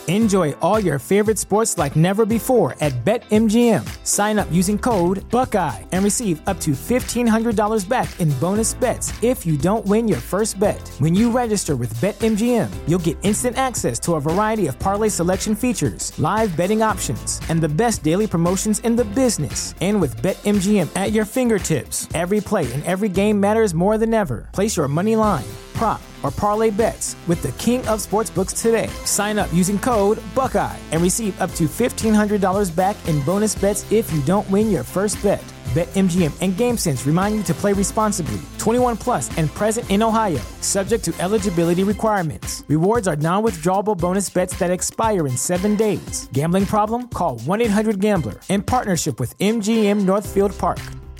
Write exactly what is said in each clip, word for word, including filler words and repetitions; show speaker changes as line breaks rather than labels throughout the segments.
Enjoy all your favorite sports like never before at BetMGM. Sign up using code Buckeye and receive up to fifteen hundred dollars back in bonus bets if you don't win your first bet. When you register with BetMGM, you'll get instant access to a variety of parlay selection features, live betting options, and the best daily promotions in the business. And with BetMGM at your fingertips, every play and every game matters more than ever. Place your money line, prop, or parlay bets with the king of sportsbooks today. Sign up using code Buckeye and receive up to fifteen hundred dollars back in bonus bets if you don't win your first bet. BetMGM and GameSense remind you to play responsibly. twenty-one plus and present in Ohio, subject to eligibility requirements. Rewards are non-withdrawable bonus bets that expire in seven days. Gambling problem? Call one eight hundred gambler in partnership with M G M Northfield Park.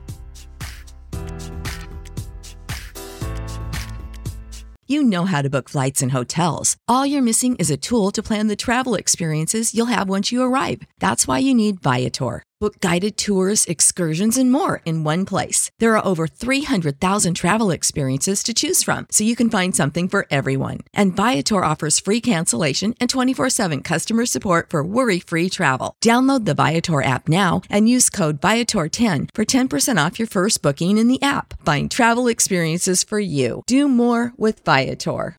You know how to book flights and hotels. All you're missing is a tool to plan the travel experiences you'll have once you arrive. That's why you need Viator. Book guided tours, excursions, and more in one place. There are over three hundred thousand travel experiences to choose from, so you can find something for everyone. And Viator offers free cancellation and twenty-four seven customer support for worry-free travel. Download the Viator app now and use code Viator ten for ten percent off your first booking in the app. Find travel experiences for you. Do more with Viator.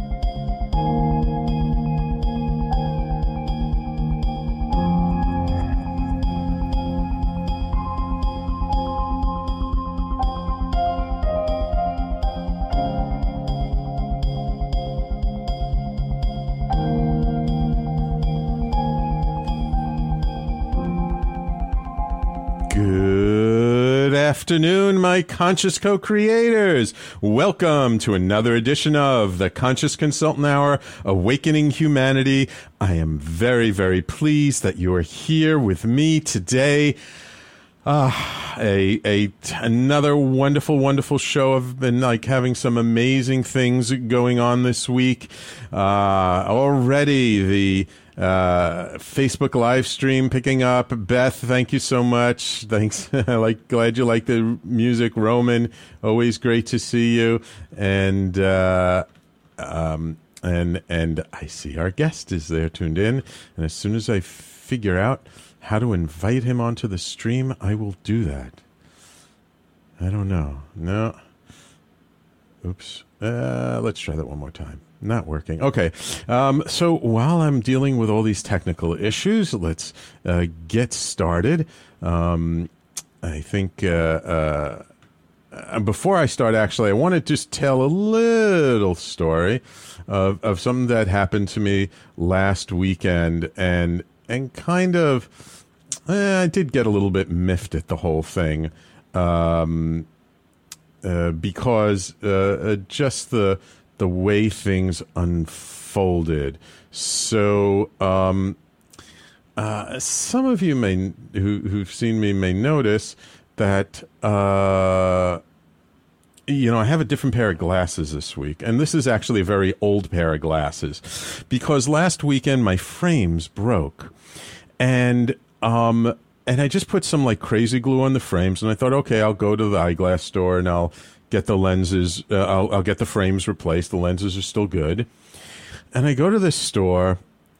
Good afternoon, my conscious co-creators. Welcome to another edition of the Conscious Consultant Hour, Awakening Humanity. I am very, very pleased that you are here with me today. Uh, a, a, another wonderful, wonderful show. I've been like having some amazing things going on this week. Uh, already the Uh, Facebook live stream picking up. Beth, thank you so much. Thanks. I like, glad you like the music. Roman, always great to see you. And, uh, um, and, and I see our guest is there tuned in. And as soon as I figure out how to invite him onto the stream, I will do that. I don't know. No. Oops. Uh, let's try that one more time. Not working. Okay. Um, so while I'm dealing with all these technical issues, let's uh, get started. Um, I think uh, uh, before I start, actually, I want to just tell a little story of, of something that happened to me last weekend, and and kind of eh, I did get a little bit miffed at the whole thing um, uh, because uh, uh, just the the way things unfolded. So, um, uh, some of you may, who, who've seen me may notice that, uh, you know, I have a different pair of glasses this week. And this is actually a very old pair of glasses because last weekend my frames broke. And, um, and I just put some like crazy glue on the frames. And I thought, okay, I'll go to the eyeglass store and I'll get the lenses, uh, I'll, I'll get the frames replaced. The lenses are still good. And I go to this store,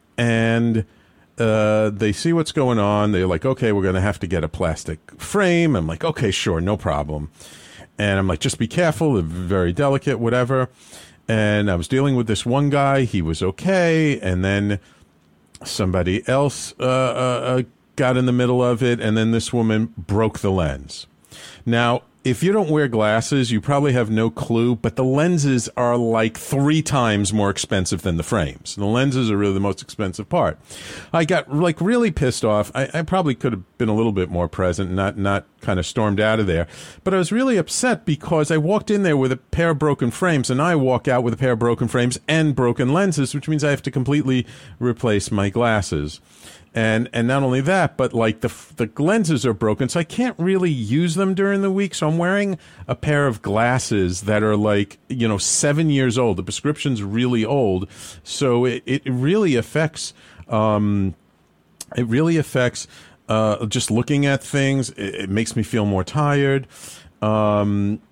and uh, they see what's going on. They're like, okay, we're going to have to get a plastic frame. I'm like, okay, sure, no problem. And I'm like, just be careful. They're very delicate, whatever. And I was dealing with this one guy. He was okay. And then somebody else uh, uh, got in the middle of it, and then this woman broke the lens. Now, if you don't wear glasses, you probably have no clue, but the lenses are like three times more expensive than the frames. The lenses are really the most expensive part. I got like really pissed off. I, I probably could have been a little bit more present, not not kind of stormed out of there. But I was really upset because I walked in there with a pair of broken frames, and I walk out with a pair of broken frames and broken lenses, which means I have to completely replace my glasses. And and not only that, but like the the lenses are broken, so I can't really use them during the week. So I'm wearing a pair of glasses that are like, you know, seven years old. The prescription's really old, so it, it really affects um, it really affects uh, just looking at things. It, it makes me feel more tired. Um,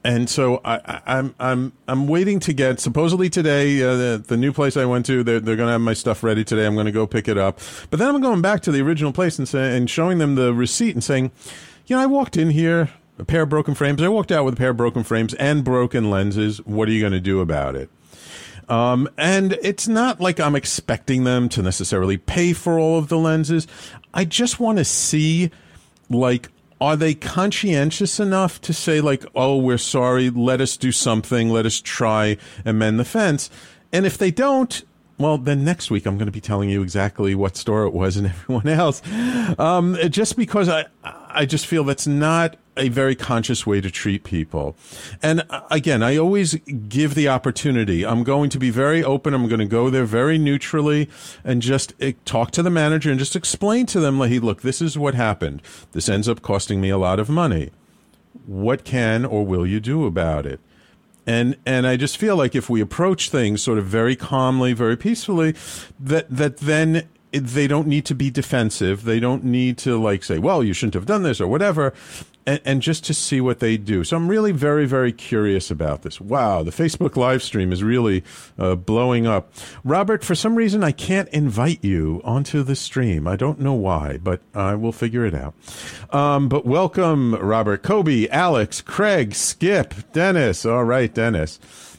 and so I, I, I'm I'm I'm waiting to get supposedly today uh, the, the new place I went to. They're they're going to have my stuff ready today. I'm going to go pick it up. But then I'm going back to the original place and say, and showing them the receipt and saying, you know, I walked in here, a pair of broken frames. I walked out with a pair of broken frames and broken lenses. What are you going to do about it? Um, and it's not like I'm expecting them to necessarily pay for all of the lenses. I just want to see, like, are they conscientious enough to say, like, oh, we're sorry, let us do something, let us try and mend the fence. And if they don't, well, then next week I'm going to be telling you exactly what store it was and everyone else. Um, just because I, I just feel that's not a very conscious way to treat people. And again, I always give the opportunity. I'm going to be very open. I'm going to go there very neutrally and just uh, talk to the manager and just explain to them, like, hey, look, this is what happened. This ends up costing me a lot of money. What can or will you do about it? And and I just feel like if we approach things sort of very calmly, very peacefully, that that then they don't need to be defensive. They don't need to, like, say, well, you shouldn't have done this or whatever, and, and just to see what they do. So I'm really very, very curious about this. Wow, the Facebook live stream is really uh, blowing up. Robert, for some reason, I can't invite you onto the stream. I don't know why, but I will figure it out. Um, but welcome, Robert, Kobe, Alex, Craig, Skip, Dennis. All right, Dennis.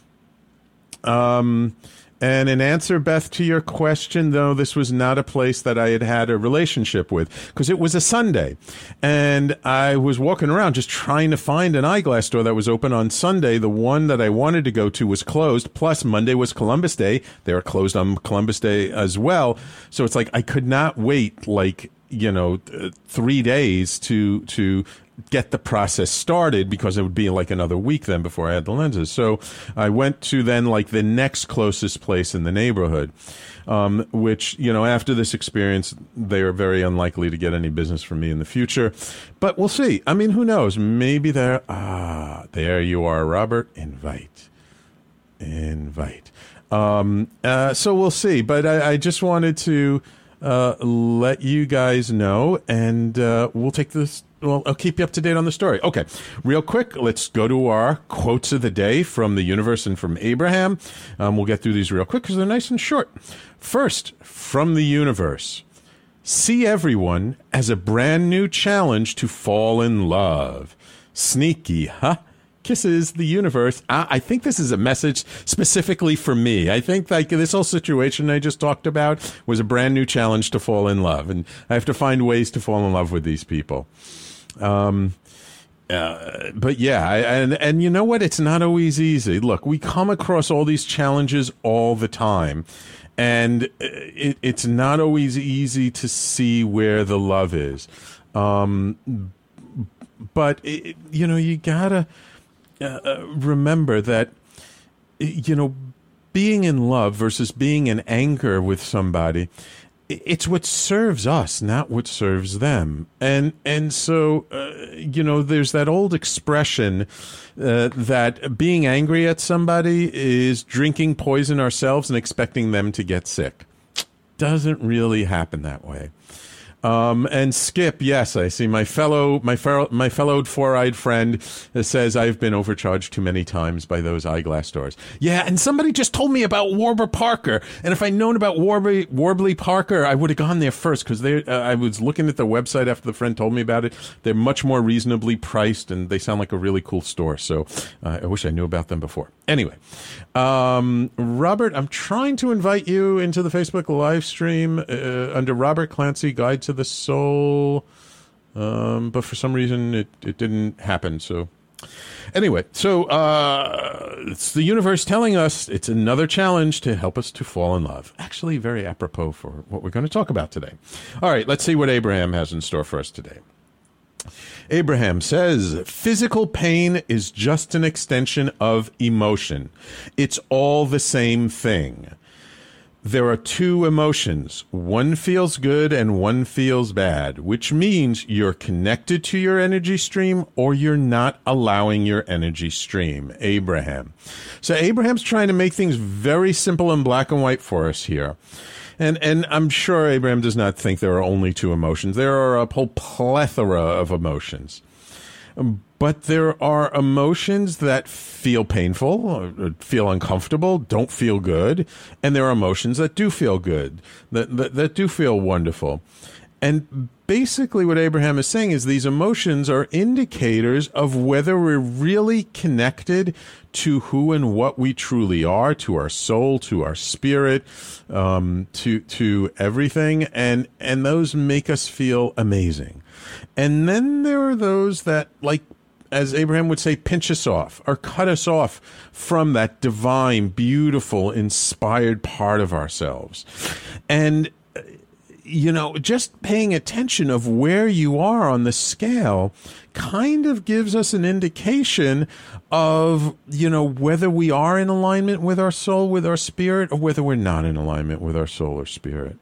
Um... And in answer, Beth, to your question, though, this was not a place that I had had a relationship with because it was a Sunday. And I was walking around just trying to find an eyeglass store that was open on Sunday. The one that I wanted to go to was closed. Plus, Monday was Columbus Day. They were closed on Columbus Day as well. So it's like I could not wait, like, you know, th- three days to to get the process started because it would be like another week then before I had the lenses. So I went to then like the next closest place in the neighborhood, um, which, you know, after this experience, they are very unlikely to get any business from me in the future. But we'll see. I mean, who knows? Maybe there, ah, there you are, Robert. Invite. Invite. Um, uh, so we'll see. But I, I just wanted to uh, let you guys know, and uh, we'll take this. Well, I'll keep you up to date on the story. Okay, real quick, let's go to our quotes of the day from the universe and from Abraham. Um, we'll get through these real quick because they're nice and short. First, from the universe. See everyone as a brand new challenge to fall in love. Sneaky, huh? Kisses, the universe. I, I think this is a message specifically for me. I think like this whole situation I just talked about was a brand new challenge to fall in love. And I have to find ways to fall in love with these people. Um, uh, but yeah, I, and, and you know what? It's not always easy. Look, we come across all these challenges all the time, and it, it's not always easy to see where the love is. Um, but it, you know, you gotta uh, remember that, you know, being in love versus being in anger with somebody, it's what serves us, not what serves them. And and so, uh, you know, there's that old expression uh, that being angry at somebody is drinking poison ourselves and expecting them to get sick. Doesn't really happen that way. Um, and Skip, yes, I see my fellow, my fellow, my fellow four-eyed friend says I've been overcharged too many times by those eyeglass stores. Yeah, and somebody just told me about Warby Parker, and if I'd known about Warby, Warby Parker, I would have gone there first because they. Uh, I was looking at the website after the friend told me about it. They're much more reasonably priced, and they sound like a really cool store. So uh, I wish I knew about them before. Anyway, um, Robert, I'm trying to invite you into the Facebook live stream uh, under Robert Clancy Guide to the Soul, um, but for some reason it, it didn't happen. So anyway, so uh, it's the universe telling us it's another challenge to help us to fall in love. Actually, very apropos for what we're going to talk about today. All right, let's see what Abraham has in store for us today. Abraham says, physical pain is just an extension of emotion. It's all the same thing. There are two emotions. One feels good and one feels bad, which means you're connected to your energy stream or you're not allowing your energy stream. Abraham. So Abraham's trying to make things very simple and black and white for us here. And and I'm sure Abraham does not think there are only two emotions. There are a whole plethora of emotions. But there are emotions that feel painful, or feel uncomfortable, don't feel good. And there are emotions that do feel good, that, that, that do feel wonderful. And basically what Abraham is saying is these emotions are indicators of whether we're really connected to who and what we truly are, to our soul, to our spirit, um, to to everything. And, and those make us feel amazing. And then there are those that, like, as Abraham would say, pinch us off or cut us off from that divine, beautiful, inspired part of ourselves. And you know, just paying attention of where you are on the scale kind of gives us an indication of, you know, whether we are in alignment with our soul, with our spirit, or whether we're not in alignment with our soul or spirit.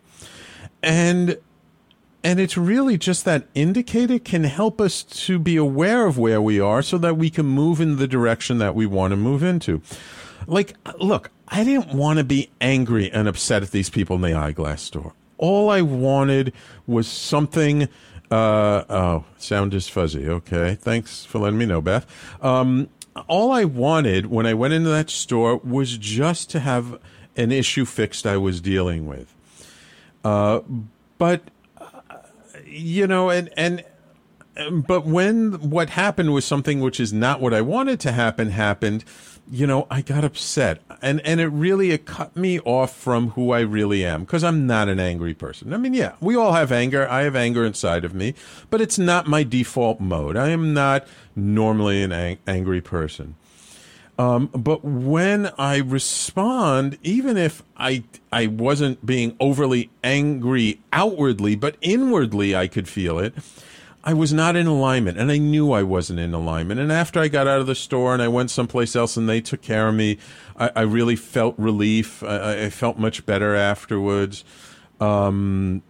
And and it's really just that indicator can help us to be aware of where we are so that we can move in the direction that we want to move into. Like, look, I didn't want to be angry and upset at these people in the eyeglass store. All I wanted was something. Uh, oh, sound is fuzzy. Okay, thanks for letting me know, Beth. Um, all I wanted when I went into that store was just to have an issue fixed I was dealing with. Uh, but uh, you know, and and but when what happened was something which is not what I wanted to happen happened. You know, I got upset, and, and it really it cut me off from who I really am, because I'm not an angry person. I mean, yeah, we all have anger. I have anger inside of me, but it's not my default mode. I am not normally an ang- angry person. Um, but when I respond, even if I I wasn't being overly angry outwardly, but inwardly I could feel it, I was not in alignment, and I knew I wasn't in alignment. And after I got out of the store and I went someplace else and they took care of me, I, I really felt relief. I, I felt much better afterwards. Um,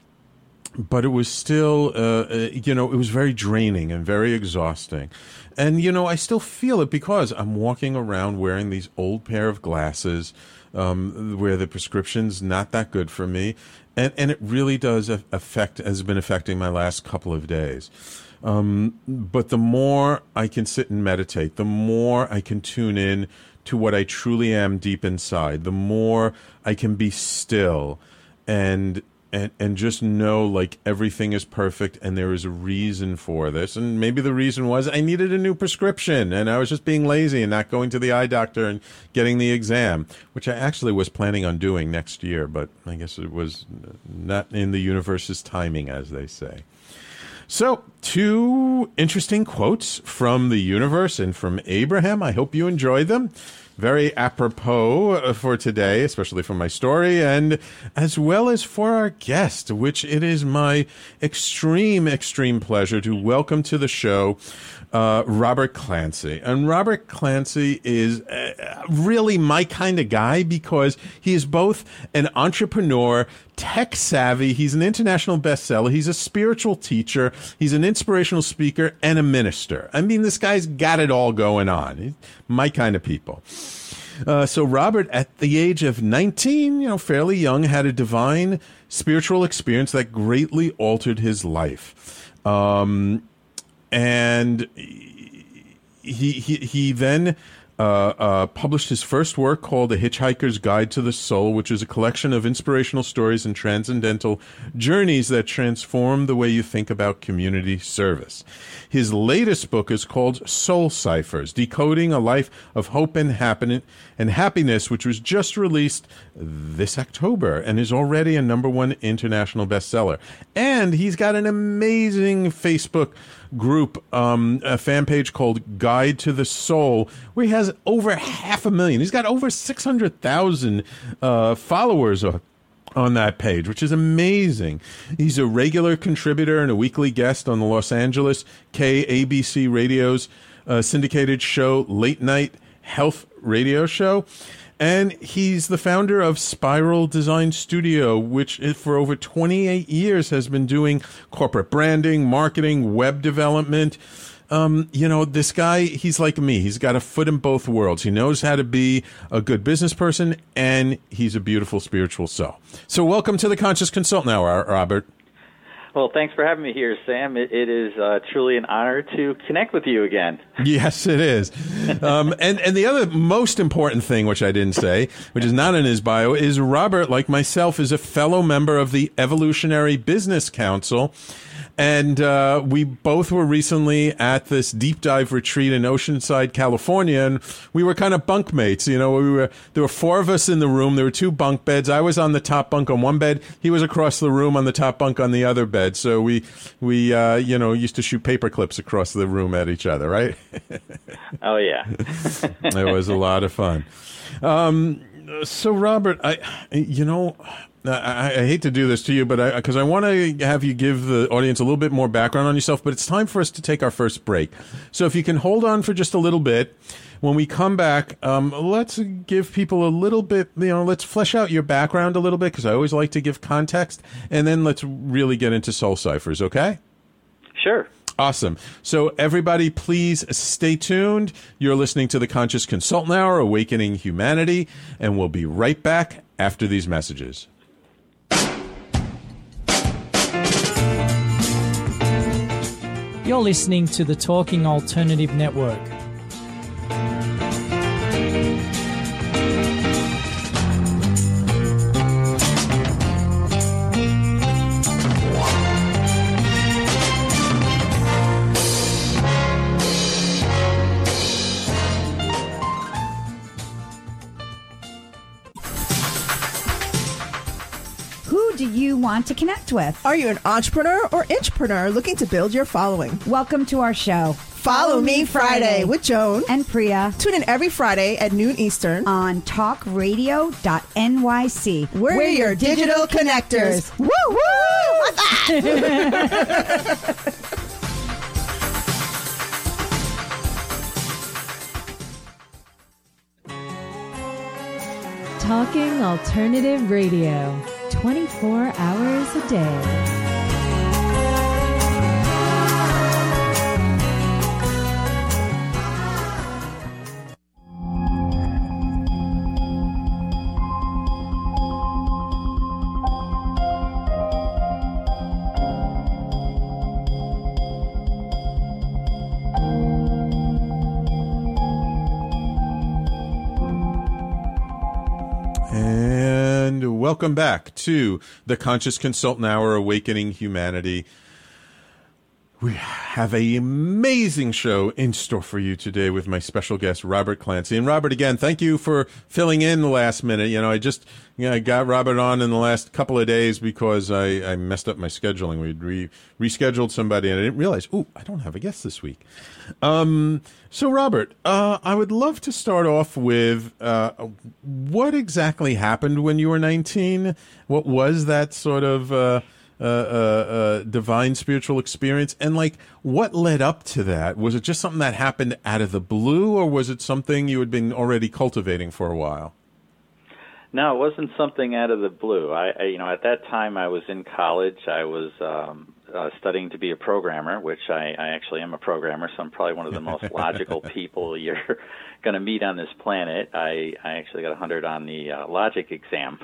but it was still, uh, you know, it was very draining and very exhausting. And, you know, I still feel it because I'm walking around wearing these old pair of glasses um, where the prescription's not that good for me. And, and it really does affect, has been affecting my last couple of days. Um, but the more I can sit and meditate, the more I can tune in to what I truly am deep inside, the more I can be still and and and just know like everything is perfect and there is a reason for this. And maybe the reason was I needed a new prescription and I was just being lazy and not going to the eye doctor and getting the exam, which I actually was planning on doing next year, but I guess it was not in the universe's timing, as they say. So, two interesting quotes from the universe and from Abraham. I hope you enjoyed them. Very apropos for today, especially for my story, and as well as for our guest, which it is my extreme, extreme pleasure to welcome to the show uh, Robert Clancy. And Robert Clancy is uh, really my kind of guy because he is both an entrepreneur, tech savvy. He's an international bestseller. He's a spiritual teacher. He's an inspirational speaker and a minister. I mean, this guy's got it all going on. He's my kind of people. Uh, so Robert, at the age of nineteen, you know, fairly young, had a divine spiritual experience that greatly altered his life. Um, and he, he, he then Uh, uh, published his first work called A Hitchhiker's Guide to the Soul, which is a collection of inspirational stories and transcendental journeys that transform the way you think about community service. His latest book is called Soul Ciphers, Decoding a Life of Hope and Happiness, and Happiness, which was just released this October and is already a number one international bestseller. And he's got an amazing Facebook group, um, a fan page called Guide to the Soul, where he has over half a million. He's got over six hundred thousand uh, followers on, on that page, which is amazing. He's a regular contributor and a weekly guest on the Los Angeles K A B C Radio's uh, syndicated show, Late Night Health Radio Show. And he's the founder of Spiral Design Studio, which for over twenty-eight years has been doing corporate branding, marketing, web development. Um, you know, this guy, he's like me. He's got a foot in both worlds. He knows how to be a good business person, and he's a beautiful spiritual soul. So welcome to the Conscious Consultant Hour, Robert.
Well, thanks for having me here, Sam. It, it is uh, truly an honor to connect with you again.
Yes, it is. Um, and, and the other most important thing, which I didn't say, which is not in his bio, is Robert, like myself, is a fellow member of the Evolutionary Business Council. And uh, we both were recently at this deep dive retreat in Oceanside, California, and we were kind of bunkmates. You know, we were there were four of us in the room. There were two bunk beds. I was on the top bunk on one bed. He was across the room on the top bunk on the other bed. So we we uh, you know used to shoot paper clips across the room at each other, right?
Oh yeah,
it was a lot of fun. Um, so Robert, I you know. I, I hate to do this to you, but because I, I want to have you give the audience a little bit more background on yourself, but it's time for us to take our first break. So if you can hold on for just a little bit, when we come back, um, let's give people a little bit, you know, let's flesh out your background a little bit, because I always like to give context, and then let's really get into Soul Ciphers, okay?
Sure.
Awesome. So everybody, please stay tuned. You're listening to the Conscious Consultant Hour, Awakening Humanity, and we'll be right back after these messages.
You're listening to the Talking Alternative Network.
Who do you want to connect with?
Are you an entrepreneur or intrapreneur looking to build your following?
Welcome to our show.
Follow, Follow Me Friday, Friday with Joan
and Priya.
Tune in every Friday at noon Eastern
on talk radio dot N Y C.
We're, We're your digital, digital connectors. connectors. Woo woo! What's that?
Talking Alternative Radio, twenty-four hours a day.
Welcome back to the Conscious Consultant Hour, Awakening Humanity. We have an amazing show in store for you today with my special guest, Robert Clancy. And Robert, again, thank you for filling in the last minute. You know, I just you know, I got Robert on in the last couple of days because I, I messed up my scheduling. We'd re- rescheduled somebody, and I didn't realize, ooh, I don't have a guest this week. Um, so, Robert, uh, I would love to start off with uh, what exactly happened when you were nineteen? What was that sort of... Uh, Uh, uh, uh, divine spiritual experience, and like what led up to that? Was it just something that happened out of the blue, or was it something you had been already cultivating for a while?
No, it wasn't something out of the blue. I, I you know, at that time I was in college. I was um, uh, studying to be a programmer, which I, I actually am a programmer, so I'm probably one of the most logical people you're going to meet on this planet. I, I actually got one hundred on the uh, logic exam.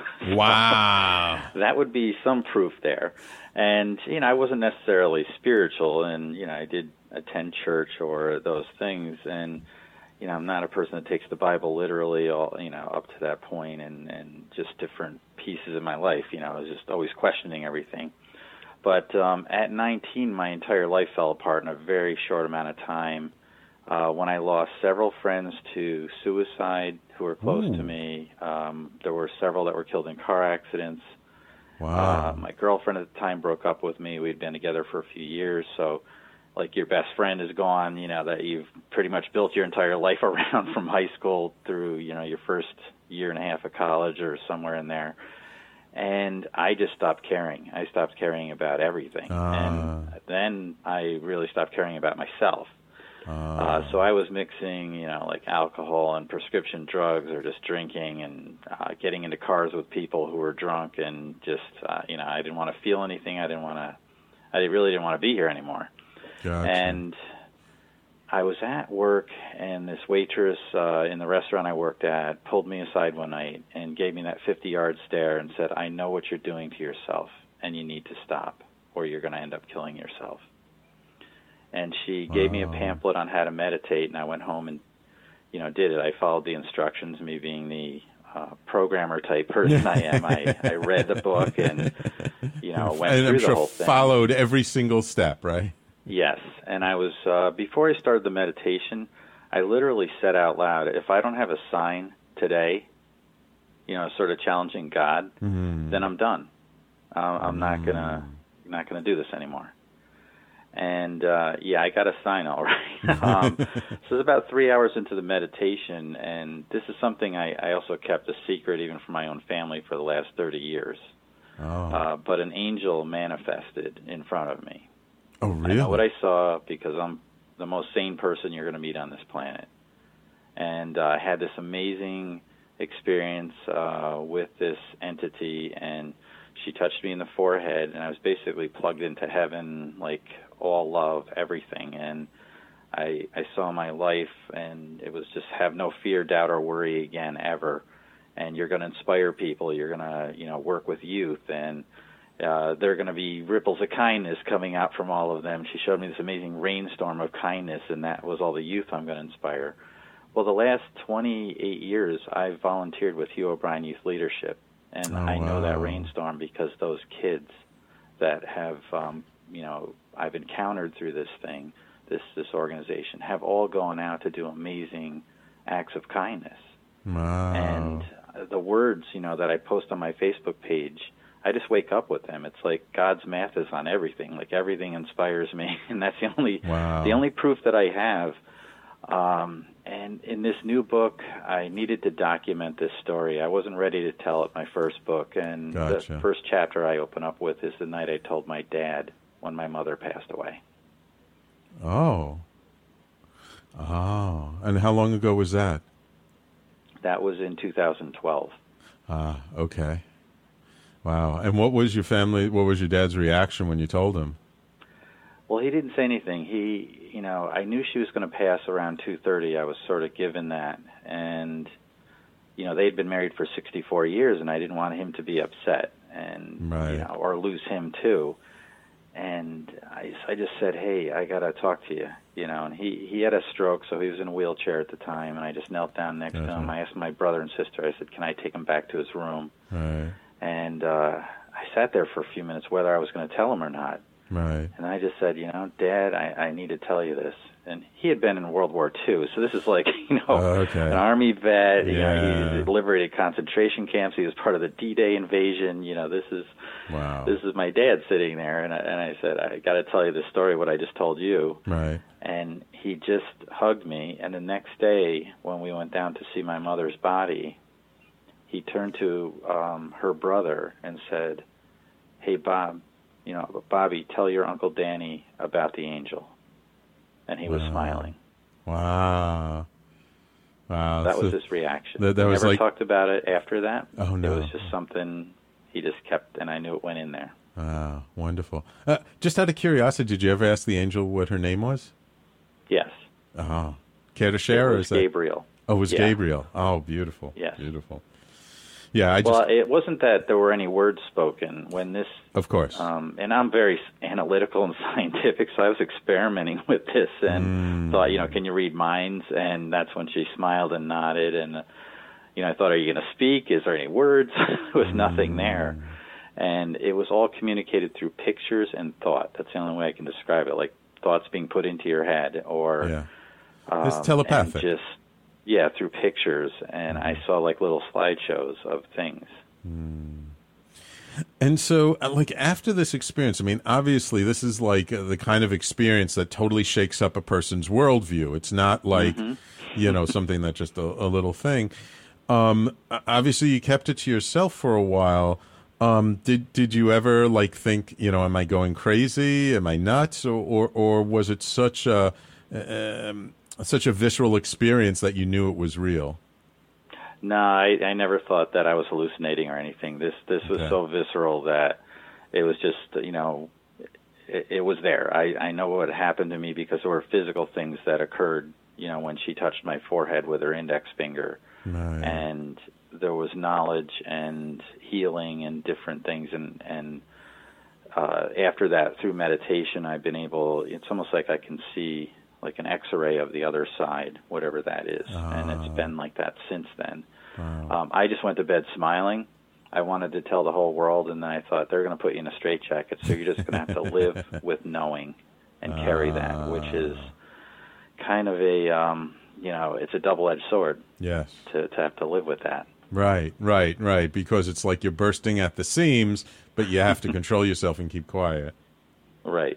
Wow.
That would be some proof there. And, you know, I wasn't necessarily spiritual, and, you know, I did attend church or those things, and, you know, I'm not a person that takes the Bible literally, all, you know, up to that point, and, and just different pieces of my life. You know, I was just always questioning everything. But um, at nineteen, my entire life fell apart in a very short amount of time. Uh, when I lost several friends to suicide who were close Ooh. to me, um, there were several that were killed in car accidents.
Wow.
Uh, my girlfriend at the time broke up with me. We'd been together for a few years, so like your best friend is gone, you know, that you've pretty much built your entire life around from high school through, you know, your first year and a half of college or somewhere in there. And I just stopped caring. I stopped caring about everything. Uh. And then I really stopped caring about myself. Uh. Uh, so I was mixing, you know, like alcohol and prescription drugs, or just drinking and uh, getting into cars with people who were drunk, and just, uh, you know, I didn't want to feel anything. I didn't want to, I really didn't want to be here anymore.
Gotcha.
And I was at work, and this waitress uh, in the restaurant I worked at pulled me aside one night and gave me that fifty-yard stare and said, "I know what you're doing to yourself, and you need to stop." or you're going to end up killing yourself. And she gave me a pamphlet on how to meditate, and I went home and, you know, did it. I followed the instructions, me being the uh, programmer type person I am. I, I read the book and, you know, went
and
through
I'm
the
sure
whole thing.
Followed every single step, right?
Yes. And I was, uh, before I started the meditation, I literally said out loud, if I don't have a sign today, you know, sort of challenging God, mm-hmm. then I'm done. Uh, I'm mm-hmm. not gonna not gonna do this anymore. And uh, yeah, I got a sign all right. um, so it's about three hours into the meditation, and this is something I, I also kept a secret even from my own family for the last thirty years. Oh. Uh, but an angel manifested in front of me.
Oh, really?
I know what I saw because I'm the most sane person you're going to meet on this planet. And uh, I had this amazing experience uh, with this entity, and she touched me in the forehead, and I was basically plugged into heaven, like all love, everything. And I, I saw my life, and it was just have no fear, doubt, or worry again, ever. And you're going to inspire people. You're going to, you know, work with youth, and uh, there are going to be ripples of kindness coming out from all of them. She showed me this amazing rainstorm of kindness, and that was all the youth I'm going to inspire. Well, the last twenty-eight years, I've volunteered with Hugh O'Brien Youth Leadership, and
oh,
I know
wow.
that rainstorm because those kids that have, um, you know, I've encountered through this thing, this this organization, have all gone out to do amazing acts of kindness.
Wow.
And the words, you know, that I post on my Facebook page, I just wake up with them. It's like God's math is on everything. Like everything inspires me, and that's the only
wow.
the only proof that I have. Um, and in this new book, I needed to document this story. I wasn't ready to tell it my first book, and
gotcha.
The first chapter I open up with is the night I told my dad when my mother passed away.
Oh. Oh. And how long ago was that?
That was in two thousand twelve.
Ah, okay. Wow. And what was your family, what was your dad's reaction when you told him?
Well, he didn't say anything. He, you know, I knew she was going to pass around two thirty. I was sort of given that. And, you know, they'd been married for sixty-four years, and I didn't want him to be upset and,
right.
you know, or lose him too. And I, I just said, hey, I got to talk to you, you know. And he, he had a stroke, so he was in a wheelchair at the time, and I just knelt down next
gotcha.
to him. I asked my brother and sister, I said, can I take him back to his room?
Right.
And uh, I sat there for a few minutes whether I was going to tell him or not.
Right.
And I just said, you know, Dad, I, I need to tell you this. And he had been in World War Two, so this is like, you know,
okay.
an Army vet. You
yeah.
know, he liberated concentration camps. He was part of the D-Day invasion. You know, this is
wow.
this is my dad sitting there. And I, and I said, I got to tell you this story, what I just told you.
Right.
And he just hugged me. And the next day, when we went down to see my mother's body, he turned to um, her brother and said, hey, Bob, you know, Bobby, tell your Uncle Danny about the angel. And he was
wow.
smiling.
Wow. Wow.
That
so
was his reaction.
That, that
he
was
never
like,
talked about it after that.
Oh, no.
It was just something he just kept, and I knew it went in there.
Wow. Wonderful. Uh, just out of curiosity, did you ever ask the angel what her name was?
Yes.
Oh. Care to share?
It
or
was
is that...
Gabriel.
Oh, it was
yeah.
Gabriel. Oh, beautiful.
Yes.
Beautiful. Yeah, I just...
Well, it wasn't that there were any words spoken when this...
Of course.
Um, and I'm very analytical and scientific, so I was experimenting with this and
mm.
thought, you know, can you read minds? And that's when she smiled and nodded. And, uh, you know, I thought, are you going to speak? Is there any words? There was nothing mm. there. And it was all communicated through pictures and thought. That's the only way I can describe it, like thoughts being put into your head or...
Yeah.
Um,
it's telepathic.
And just... Yeah, through pictures, and I saw like little slideshows of things.
Mm. And so, like, after this experience, I mean, obviously, this is like the kind of experience that totally shakes up a person's worldview. It's not like, mm-hmm. you know, something that's just a, a little thing. Um, obviously, you kept it to yourself for a while. Um, did did you ever like think, you know, am I going crazy? Am I nuts? Or or, or was it such a um, such a visceral experience that you knew it was real?
No, I, I never thought that I was hallucinating or anything. This this was
Okay.
so visceral that it was just, you know, it, it was there. I, I know what happened to me because there were physical things that occurred, you know, when she touched my forehead with her index finger.
Right.
And there was knowledge and healing and different things. And, and uh, after that, through meditation, I've been able, it's almost like I can see like an X-ray of the other side, whatever that is. Uh, and it's been like that since then. Wow. Um, I just went to bed smiling. I wanted to tell the whole world, and then I thought they're going to put you in a straitjacket, so you're just going to have to live with knowing and carry uh, that, which is kind of a, um, you know, it's a double-edged sword.
Yes.
To, to have to live with that.
Right, right, right, because it's like you're bursting at the seams, but you have to control yourself and keep quiet.
Right.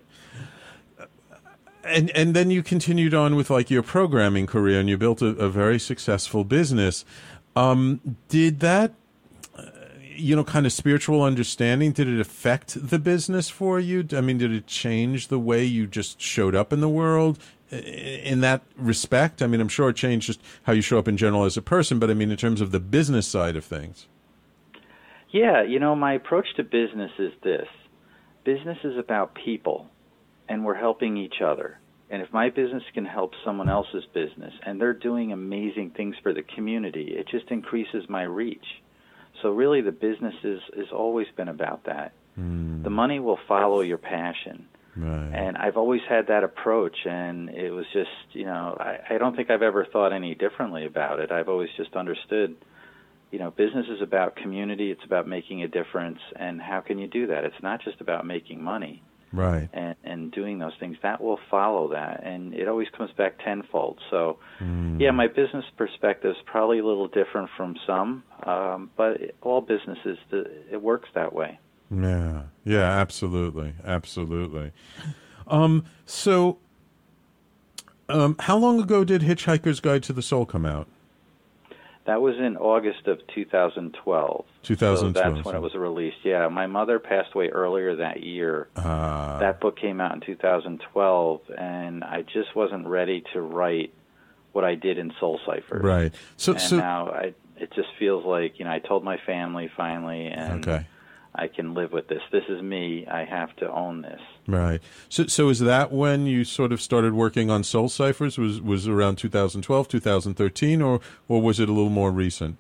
And and then you continued on with like your programming career, and you built a, a very successful business. Um, did that, uh, you know, kind of spiritual understanding, did it affect the business for you? I mean, did it change the way you just showed up in the world in that respect? I mean, I'm sure it changed just how you show up in general as a person, but I mean, in terms of the business side of things.
Yeah, you know, my approach to business is this. Business is about people, and we're helping each other. And if my business can help someone else's business, and they're doing amazing things for the community, it just increases my reach. So really the business is, is always been about that. Mm. The money will follow your passion. Right. And I've always had that approach, and it was just, you know, I, I don't think I've ever thought any differently about it. I've always just understood, you know, business is about community, it's about making a difference, and how can you do that? It's not just about making money.
Right.
And, and doing those things, that will follow that, and it always comes back tenfold. So, mm. yeah, my business perspective is probably a little different from some, um, but it, all businesses, it works that way.
Yeah, yeah, absolutely, absolutely. Um, so, um, how long ago did Hitchhiker's Guide to the Soul come out?
That was in August of two thousand twelve.
two thousand twelve.
So that's when it was released. Yeah, my mother passed away earlier that year. Uh, that book came out in two thousand twelve, and I just wasn't ready to write what I did in Soul Cypher.
Right. So,
and
so
now I, it just feels like, you know, I told my family finally, and
okay.
I can live with this. This is me. I have to own this.
Right. So, so is that when you sort of started working on Soul Cyphers? Was was around two thousand twelve, two thousand thirteen, or or was it a little more recent?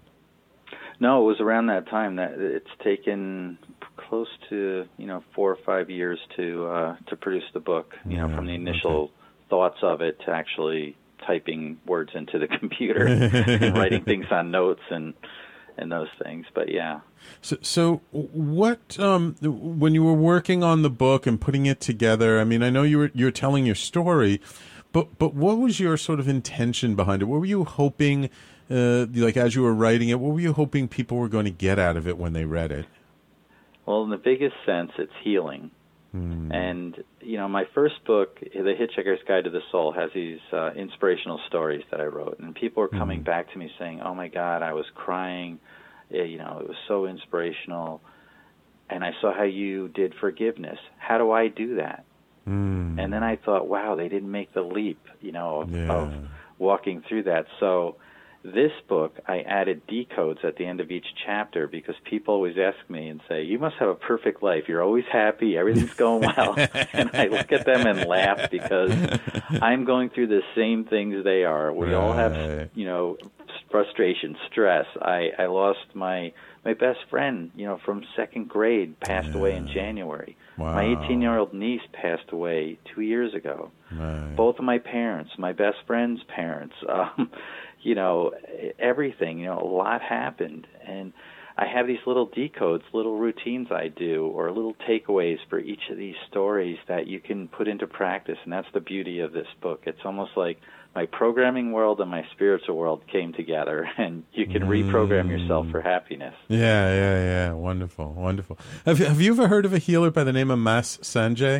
No, it was around that time. That it's taken close to, you know, four or five years to uh, to produce the book. You
yeah,
know, from the initial
okay.
thoughts of it to actually typing words into the computer and writing things on notes and and those things. But yeah.
So, so what, um, when you were working on the book and putting it together, I mean, I know you were, you're telling your story, but, but what was your sort of intention behind it? What were you hoping, uh, like as you were writing it, what were you hoping people were going to get out of it when they read it?
Well, in the biggest sense, it's healing. Hmm. And, you know, my first book, The Hitchhiker's Guide to the Soul, has these uh, inspirational stories that I wrote. And people were coming hmm. back to me saying, oh, my God, I was crying. You know, it was so inspirational, and I saw how you did forgiveness. How do I do that? Mm. And then I thought, wow, they didn't make the leap, you know, of,
yeah.
of walking through that. So this book, I added decodes at the end of each chapter because people always ask me and say, you must have a perfect life. You're always happy. Everything's going well. And I look at them and laugh because I'm going through the same things they are. We right. all have, you know, frustration, stress. I, I lost my my best friend, you know, from second grade, passed yeah. away in January.
Wow.
My eighteen-year-old niece passed away two years ago.
Right.
Both of my parents, my best friend's parents, um, you know, everything, you know, a lot happened. And I have these little decodes, little routines I do, or little takeaways for each of these stories that you can put into practice, and that's the beauty of this book. It's almost like my programming world and my spiritual world came together, and you can mm. reprogram yourself for happiness.
Yeah, yeah, yeah. Wonderful, wonderful. Have, have you ever heard of a healer by the name of Mas Sanjay?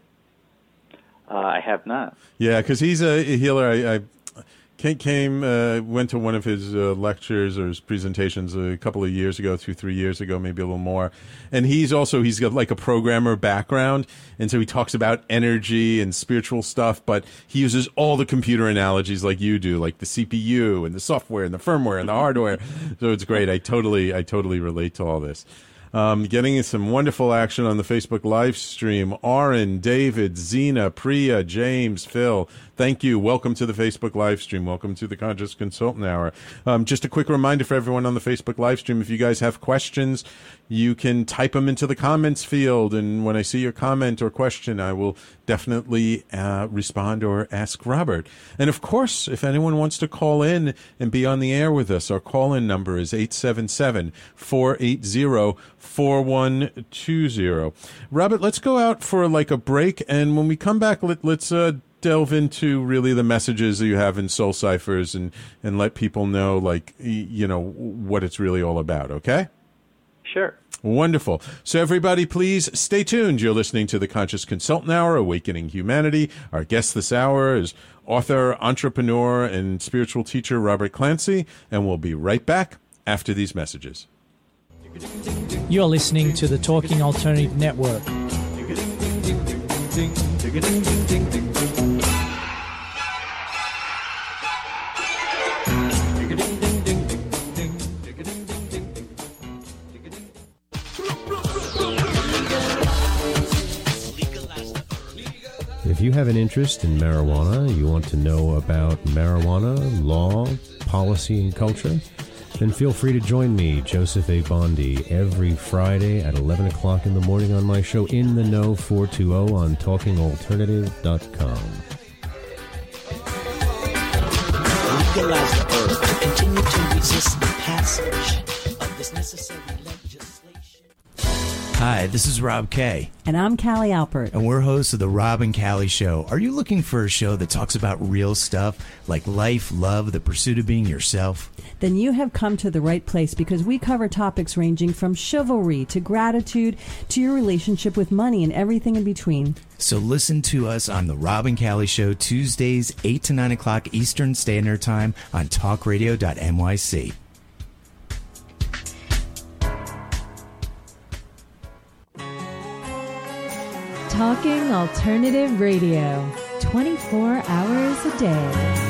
Uh, I have not.
Yeah, because he's a, a healer. I, I came, uh, went to one of his uh, lectures or his presentations a couple of years ago, two, three years ago, maybe a little more. And he's also, he's got like a programmer background. And so he talks about energy and spiritual stuff, but he uses all the computer analogies like you do, like the C P U and the software and the firmware and the hardware. So it's great. I totally, I totally relate to all this. Um, getting some wonderful action on the Facebook live stream. Oren, David, Zena, Priya, James, Phil. Thank you. Welcome to the Facebook live stream. Welcome to the Conscious Consultant Hour. Um, just a quick reminder for everyone on the Facebook live stream, if you guys have questions, you can type them into the comments field. And when I see your comment or question, I will definitely uh, respond or ask Robert. And of course, if anyone wants to call in and be on the air with us, our call-in number is eight seven seven, four eight zero, four one two zero. Robert, let's go out for like a break. And when we come back, let, let's uh, delve into really the messages that you have in Soul Ciphers and, and let people know, like, you know, what it's really all about. Okay?
Sure.
Wonderful. So everybody, please stay tuned. You're listening to the Conscious Consultant Hour, Awakening Humanity. Our guest this hour is author, entrepreneur, and spiritual teacher Robert Clancy, and we'll be right back after these messages.
You're listening to the Talking Alternative Network.
If you have an interest in marijuana, you want to know about marijuana, law, policy, and culture, then feel free to join me, Joseph A. Bondi, every Friday at eleven o'clock in the morning on my show In the Know four two zero on talking alternative dot com.
Legalize the herb to continue to resist the passage of this necessary legislation.
Hi, this is Rob Kay.
And I'm Callie Alpert.
And we're hosts of The Rob and Callie Show. Are you looking for a show that talks about real stuff like life, love, the pursuit of being yourself?
Then you have come to the right place, because we cover topics ranging from chivalry to gratitude to your relationship with money and everything in between.
So listen to us on The Rob and Callie Show, Tuesdays, eight to nine o'clock Eastern Standard Time on talk radio dot N Y C.
Talking Alternative Radio, twenty-four hours a day.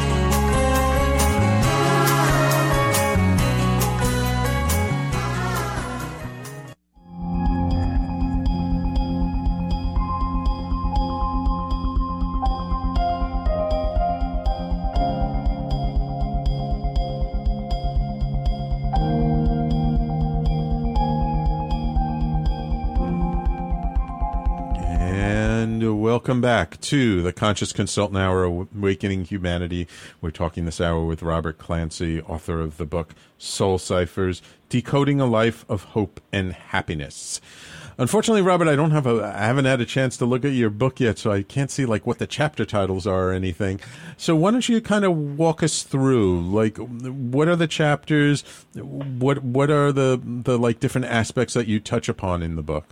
Welcome back to the Conscious Consultant Hour, Awakening Humanity. We're talking this hour with Robert Clancy, author of the book Soul Ciphers, Decoding a Life of Hope and Happiness. Unfortunately, Robert, I don't have a, I haven't had a chance to look at your book yet, so I can't see like what the chapter titles are or anything. So why don't you kind of walk us through, like, what are the chapters? What what are the the like different aspects that you touch upon in the book?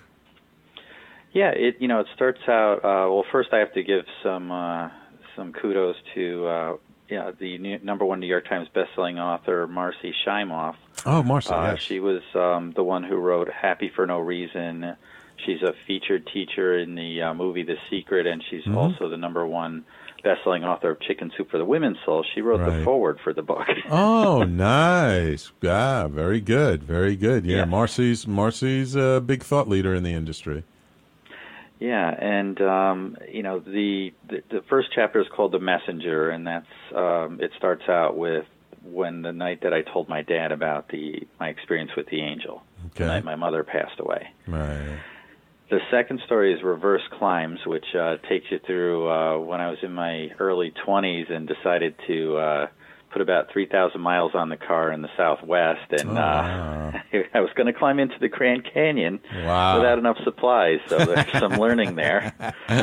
Yeah, it you know it starts out. Uh, well, first I have to give some uh, some kudos to uh, yeah the new, number one New York Times bestselling author Marcy Shimoff.
Oh, Marcy,
uh,
yes.
She was um, the one who wrote Happy for No Reason. She's a featured teacher in the uh, movie The Secret, and she's mm-hmm. also the number one bestselling author of Chicken Soup for the Women's Soul. She wrote right. the foreword for the book.
Oh, nice. Yeah, very good, very good. Yeah, yeah. Marcy's Marcy's a big thought leader in the industry.
Yeah, and um, you know the, the the first chapter is called The Messenger, and that's um, it starts out with when the night that I told my dad about the my experience with the angel,
okay.
the night my mother passed away.
Right.
The second story is Reverse Climbs, which uh, takes you through uh, when I was in my early twenties and decided to uh, put about three thousand miles on the car in the Southwest, and oh, wow. uh, I was going to climb into the Grand Canyon
wow.
without enough supplies, so there's some learning there.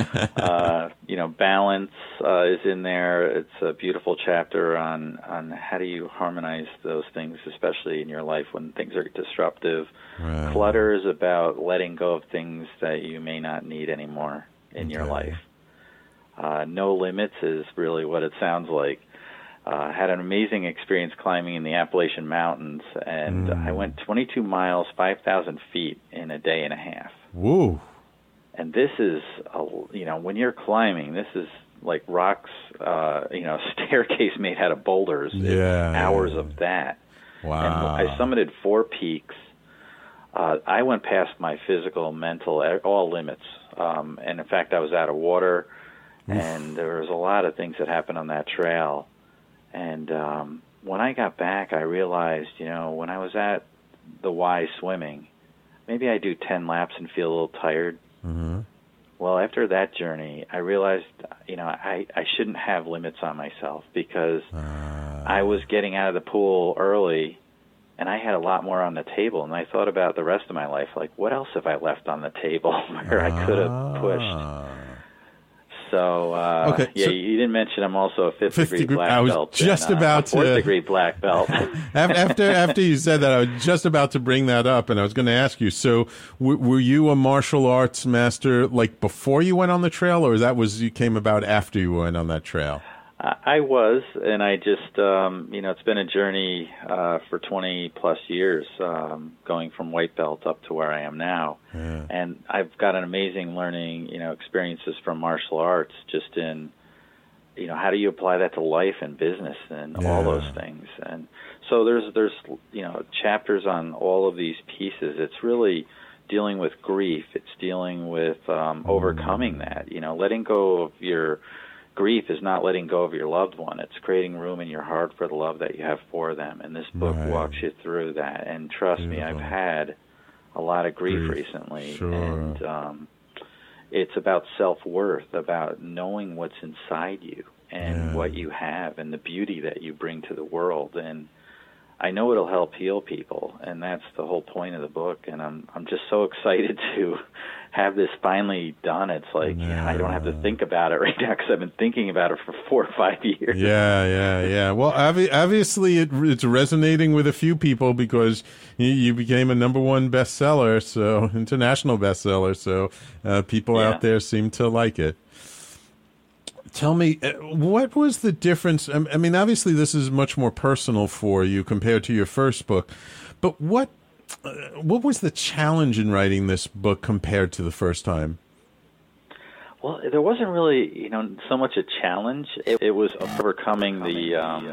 Uh, you know, balance uh, is in there. It's a beautiful chapter on, on how do you harmonize those things, especially in your life when things are disruptive.
Right.
Clutter is about letting go of things that you may not need anymore in okay. your life. Uh, no limits is really what it sounds like. I uh, had an amazing experience climbing in the Appalachian Mountains, and mm. I went twenty-two miles, five thousand feet in a day and a half.
Woo!
And this is, a, you know, when you're climbing, this is like rocks, uh, you know, staircase made out of boulders.
Yeah.
It's hours of that.
Wow.
And I summited four peaks. uh, I went past my physical, mental, all limits. Um, and in fact, I was out of water, and there was a lot of things that happened on that trail. And um, when I got back, I realized, you know, when I was at the Y swimming, maybe I do ten laps and feel a little tired.
Mm-hmm.
Well, after that journey, I realized, you know, I, I shouldn't have limits on myself because uh, I was getting out of the pool early, and I had a lot more on the table. And I thought about the rest of my life, like, what else have I left on the table where uh, I could have pushed? So, uh,
okay,
yeah,
so
you didn't mention I'm also a fifth,
fifth
degree,
degree
black
I was
belt.
just
and, uh,
about
a fourth
to
degree black belt.
after after you said that, I was just about to bring that up, and I was going to ask you. So, w- were you a martial arts master like before you went on the trail, or that was you came about after you went on that trail?
I was, and I just, um, you know, it's been a journey uh, for twenty plus years, um, going from white belt up to where I am now.
Yeah.
And I've got an amazing learning, you know, experiences from martial arts just in, you know, how do you apply that to life and business and
Yeah.
all those things. And so there's, there's, you know, chapters on all of these pieces. It's really dealing with grief. It's dealing with um, overcoming that, you know, letting go of your grief is not letting go of your loved one. It's creating room in your heart for the love that you have for them. And this book
Right.
walks you through that. And trust
Beautiful.
me, I've had a lot of grief,
Grief.
recently.
Sure.
And um, it's about self-worth, about knowing what's inside you and
Yeah.
what you have and the beauty that you bring to the world. And I know it'll help heal people, and that's the whole point of the book. And I'm I'm just so excited to have this finally done. It's like
Yeah.
I don't have to think about it right now because I've been thinking about it for four or five years.
Yeah, yeah, yeah. Well, obvi- obviously, it, it's resonating with a few people because you, you became a number one bestseller, so international bestseller. So uh, people
Yeah.
out there seem to like it. Tell me, uh, what was the difference? I I mean, obviously, this is much more personal for you compared to your first book, but what uh, what was the challenge in writing this book compared to the first time?
Well, there wasn't really, you know, so much a challenge. It, it was overcoming the, um,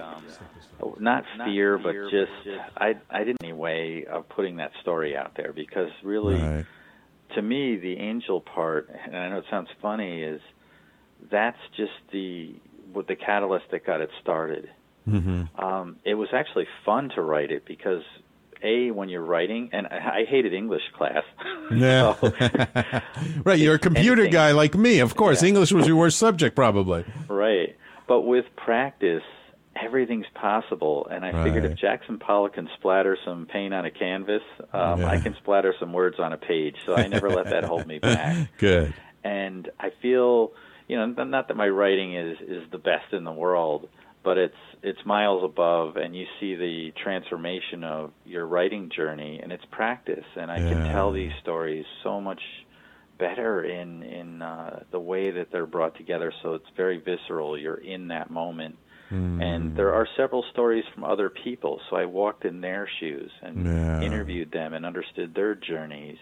not fear, but just, I, I didn't any way of putting that story out there because really,
Right.
to me, the angel part, and I know it sounds funny, is that's just the what the catalyst that got it started.
Mm-hmm.
Um, it was actually fun to write it because, A, when you're writing, and I, I hated English class.
Yeah.
So,
right, you're a computer
anything.
guy like me. Of course,
Yeah.
English was your worst subject, probably.
right. But with practice, everything's possible. And I figured
Right.
if Jackson Pollock can splatter some paint on a canvas, um,
Yeah.
I can splatter some words on a page. So I never let that hold me back.
Good.
And I feel, you know, not that my writing is, is the best in the world, but it's it's miles above, and you see the transformation of your writing journey, and it's practice. And I can
Yeah.
tell these stories so much better in in uh, the way that they're brought together, so it's very visceral. You're in that moment.
Mm.
And there are several stories from other people, so I walked in their shoes and
Yeah.
interviewed them and understood their journeys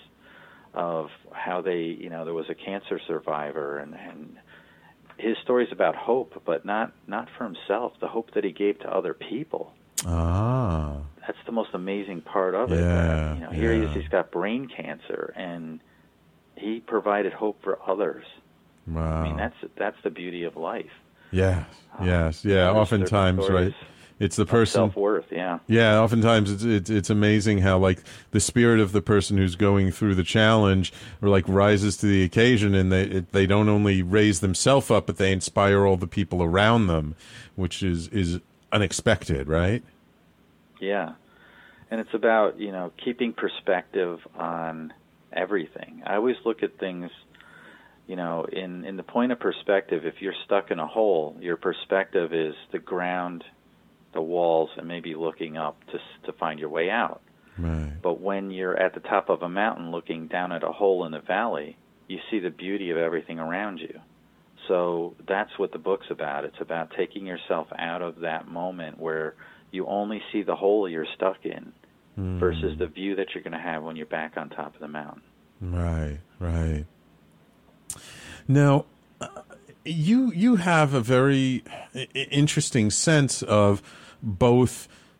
of how they, you know, there was a cancer survivor, and, and his story's about hope, but not, not for himself, the hope that he gave to other people.
Ah.
That's the most amazing part of it.
Yeah,
that, you know, here he
yeah.
is, he's got brain cancer, and he provided hope for others.
Wow.
I mean, that's that's the beauty of life.
Yes,
Um,
yes, yeah.
there's
Oftentimes,
certain stories
right? It's the
of
person.
self-worth, yeah.
Yeah, oftentimes it's, it's it's amazing how like the spirit of the person who's going through the challenge or like rises to the occasion, and they it, they don't only raise themselves up, but they inspire all the people around them, which is is unexpected, right?
Yeah, and it's about, you know, keeping perspective on everything. I always look at things, you know, in, in the point of perspective. If you're stuck in a hole, your perspective is the ground, the walls, and maybe looking up to to find your way out.
Right.
But when you're at the top of a mountain looking down at a hole in the valley, you see the beauty of everything around you. So that's what the book's about. It's about taking yourself out of that moment where you only see the hole you're stuck in
Mm.
versus the view that you're going to have when you're back on top of the mountain.
Right, right. Now, uh, you you have a very i- interesting sense of both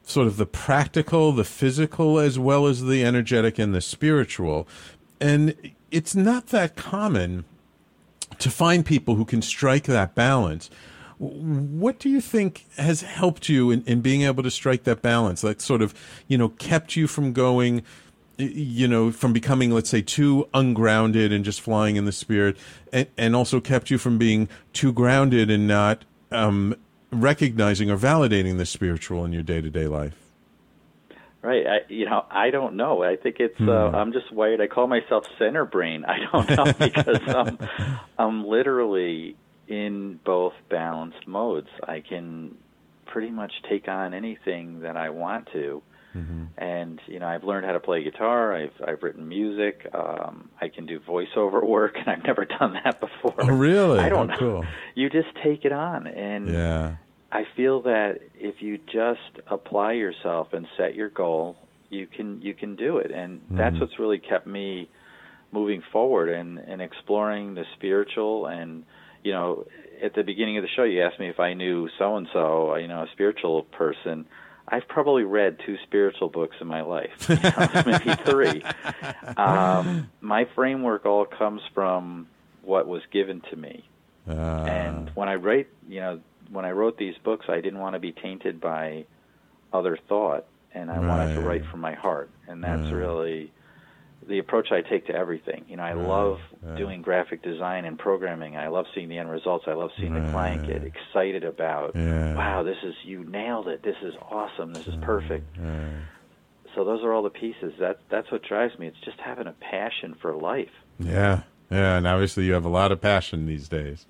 sort of the practical, the physical, as well as the energetic and the spiritual. And it's not that common to find people who can strike that balance. What do you think has helped you in, in being able to strike that balance? That sort of, you know, kept you from going, you know, from becoming, let's say, too ungrounded and just flying in the spirit, and, and also kept you from being too grounded and not um, recognizing or validating the spiritual in your day-to-day life?
Right. I, you know, I don't know. I think it's,
Hmm.
uh, I'm just wired. I call myself center brain. I don't know because I'm, I'm literally in both balanced modes. I can pretty much take on anything that I want to. Mm-hmm. And, you know, I've learned how to play guitar. I've, I've written music. Um, I can do voiceover work, and I've never done that before.
Oh, really?
I don't
oh,
know.
Cool.
You just take it on. And
yeah.
I feel that if you just apply yourself and set your goal, you can you can do it. And mm-hmm. that's what's really kept me moving forward and, and exploring the spiritual. And, you know, at the beginning of the show, you asked me if I knew so-and-so, you know, a spiritual person. I've probably read two spiritual books in my life, you know, maybe three. Um, my framework all comes from what was given to me. Uh. And when I write, you know, when I wrote these books, I didn't want to be tainted by other thought, and I right. wanted to write from my heart. And that's right. really the approach I take to everything. You know, I right. love right. doing graphic design and programming. I love seeing the end results. I love seeing right. the client get excited about, yeah. wow, this is, you nailed it. This is awesome. This is perfect. Right. So those are all the pieces. That, that's what drives me. It's just having a passion for life.
Yeah, yeah, and obviously you have a lot of passion these days.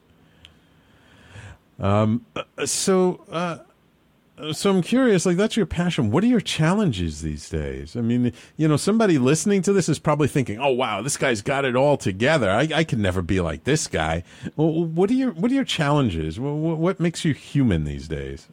Um, so, uh, so I'm curious, like, that's your passion. What are your challenges these days? I mean, you know, somebody listening to this is probably thinking, oh, wow, this guy's got it all together. I, I could never be like this guy. Well, what are your, what are your challenges? What, what makes you human these days?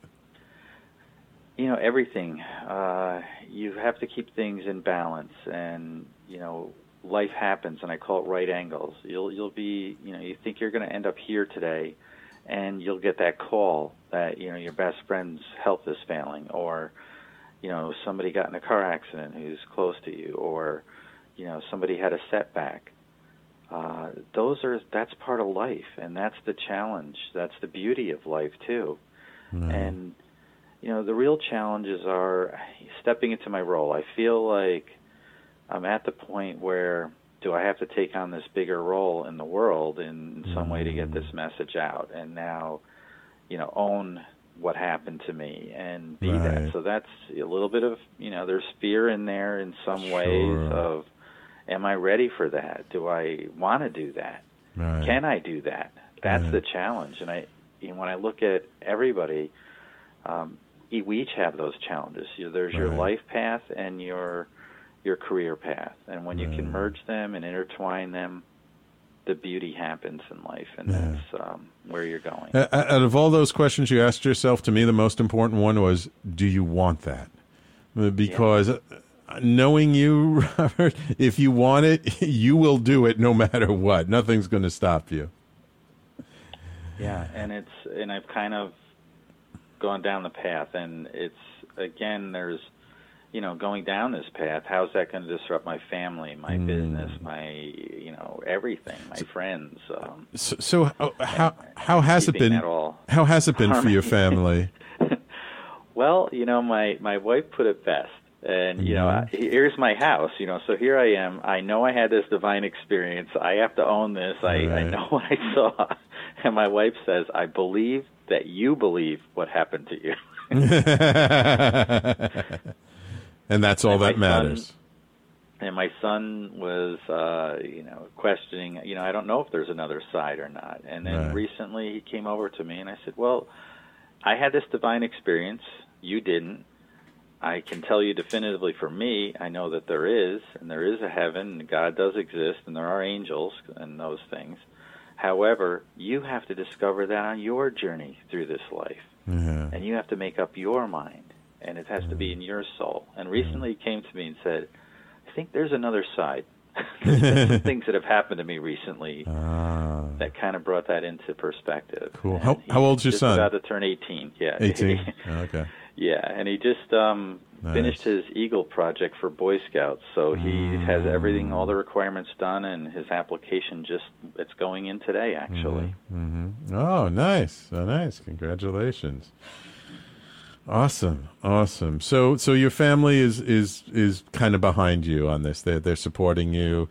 You know, everything. Uh, you have to keep things in balance, and, you know, life happens, and I call it right angles. You'll, you'll be, you know, you think you're going to end up here today, and you'll get that call that, you know, your best friend's health is failing, or, you know, somebody got in a car accident who's close to you, or, you know, somebody had a setback. Uh, those are, that's part of life, and that's the challenge. That's the beauty of life, too. Mm. And, you know, the real challenges are stepping into my role. I feel like I'm at the point where, do I have to take on this bigger role in the world in some way to get this message out, and now, you know, own what happened to me and be right. that. So that's a little bit of, you know, there's fear in there in some sure. ways of, am I ready for that? Do I want to do that? Right. Can I do that? That's right. the challenge. And I, you know, when I look at everybody, um, we each have those challenges. You know, there's right. your life path and your your career path, and when you can merge them and intertwine them, the beauty happens in life, and yeah. that's um, where you're going.
Uh, out of all those questions you asked yourself, to me the most important one was, do you want that? Because yeah. knowing you, Robert, if you want it, you will do it no matter what. Nothing's going to stop you.
Yeah, and it's and I've kind of gone down the path, and it's, again, there's, you know, going down this path, how's that going to disrupt my family, my mm. business, my, you know, everything, my so, friends? Um,
so, so how how, how has it been? How has it been for your family?
Well, you know, my my wife put it best, and you mm-hmm. know, I, here's my house. You know, so here I am. I know I had this divine experience. I have to own this. I, right. I know what I saw, and my wife says, "I believe that you believe what happened to you."
And that's all
and
that matters.
Son, and my son was, uh, you know, questioning, you know, I don't know if there's another side or not. And then right. recently he came over to me and I said, well, I had this divine experience. You didn't. I can tell you definitively for me, I know that there is, and there is a heaven, and God does exist, and there are angels and those things. However, you have to discover that on your journey through this life. Mm-hmm. And you have to make up your mind. And it has to be in your soul. And recently he came to me and said, I think there's another side. There's been some things that have happened to me recently ah. that kind of brought that into perspective.
Cool. How, how old's your
just
son?
About to turn eighteen, yeah.
eighteen? Oh, okay.
Yeah, and he just um,
Nice.
finished his Eagle project for Boy Scouts, so he has everything, all the requirements done, and his application just, it's going in today, actually.
Mm-hmm. Oh, nice. Oh, nice. Congratulations. Awesome. Awesome. So so your family is is, is kind of behind you on this. They're, they're supporting you.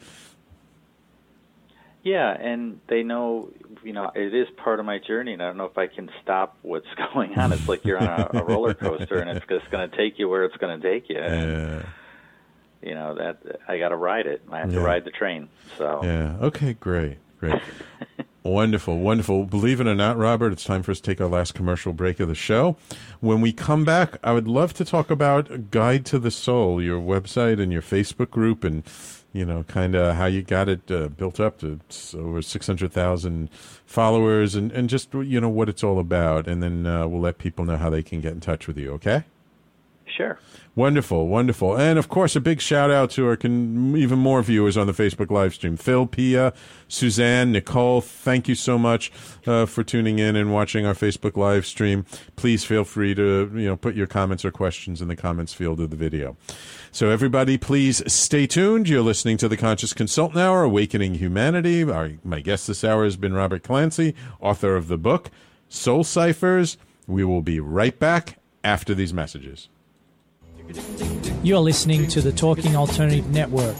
Yeah, and they know, you know, it is part of my journey, and I don't know if I can stop what's going on. It's like you're on a, a roller coaster, and it's just going to take you where it's going to take you. And,
Yeah.
you know, that I got to ride it. I have
Yeah.
to ride the train. So
Yeah. Okay, great. Great. Wonderful, wonderful. Believe it or not, Robert, it's time for us to take our last commercial break of the show. When we come back, I would love to talk about Guide to the Soul, your website and your Facebook group, and, you know, kind of how you got it uh, built up to s- over six hundred thousand followers, and, and just, you know, what it's all about. And then uh, we'll let people know how they can get in touch with you, okay?
Sure.
Wonderful, wonderful. And, of course, a big shout-out to our con- even more viewers on the Facebook live stream. Phil, Pia, Suzanne, Nicole, thank you so much uh, for tuning in and watching our Facebook live stream. Please feel free to, you know, put your comments or questions in the comments field of the video. So, everybody, please stay tuned. You're listening to the Conscious Consultant Hour, Awakening Humanity. Our, my guest this hour has been Robert Clancy, author of the book, Soul Ciphers. We will be right back after these messages.
You're listening to the Talking Alternative Network.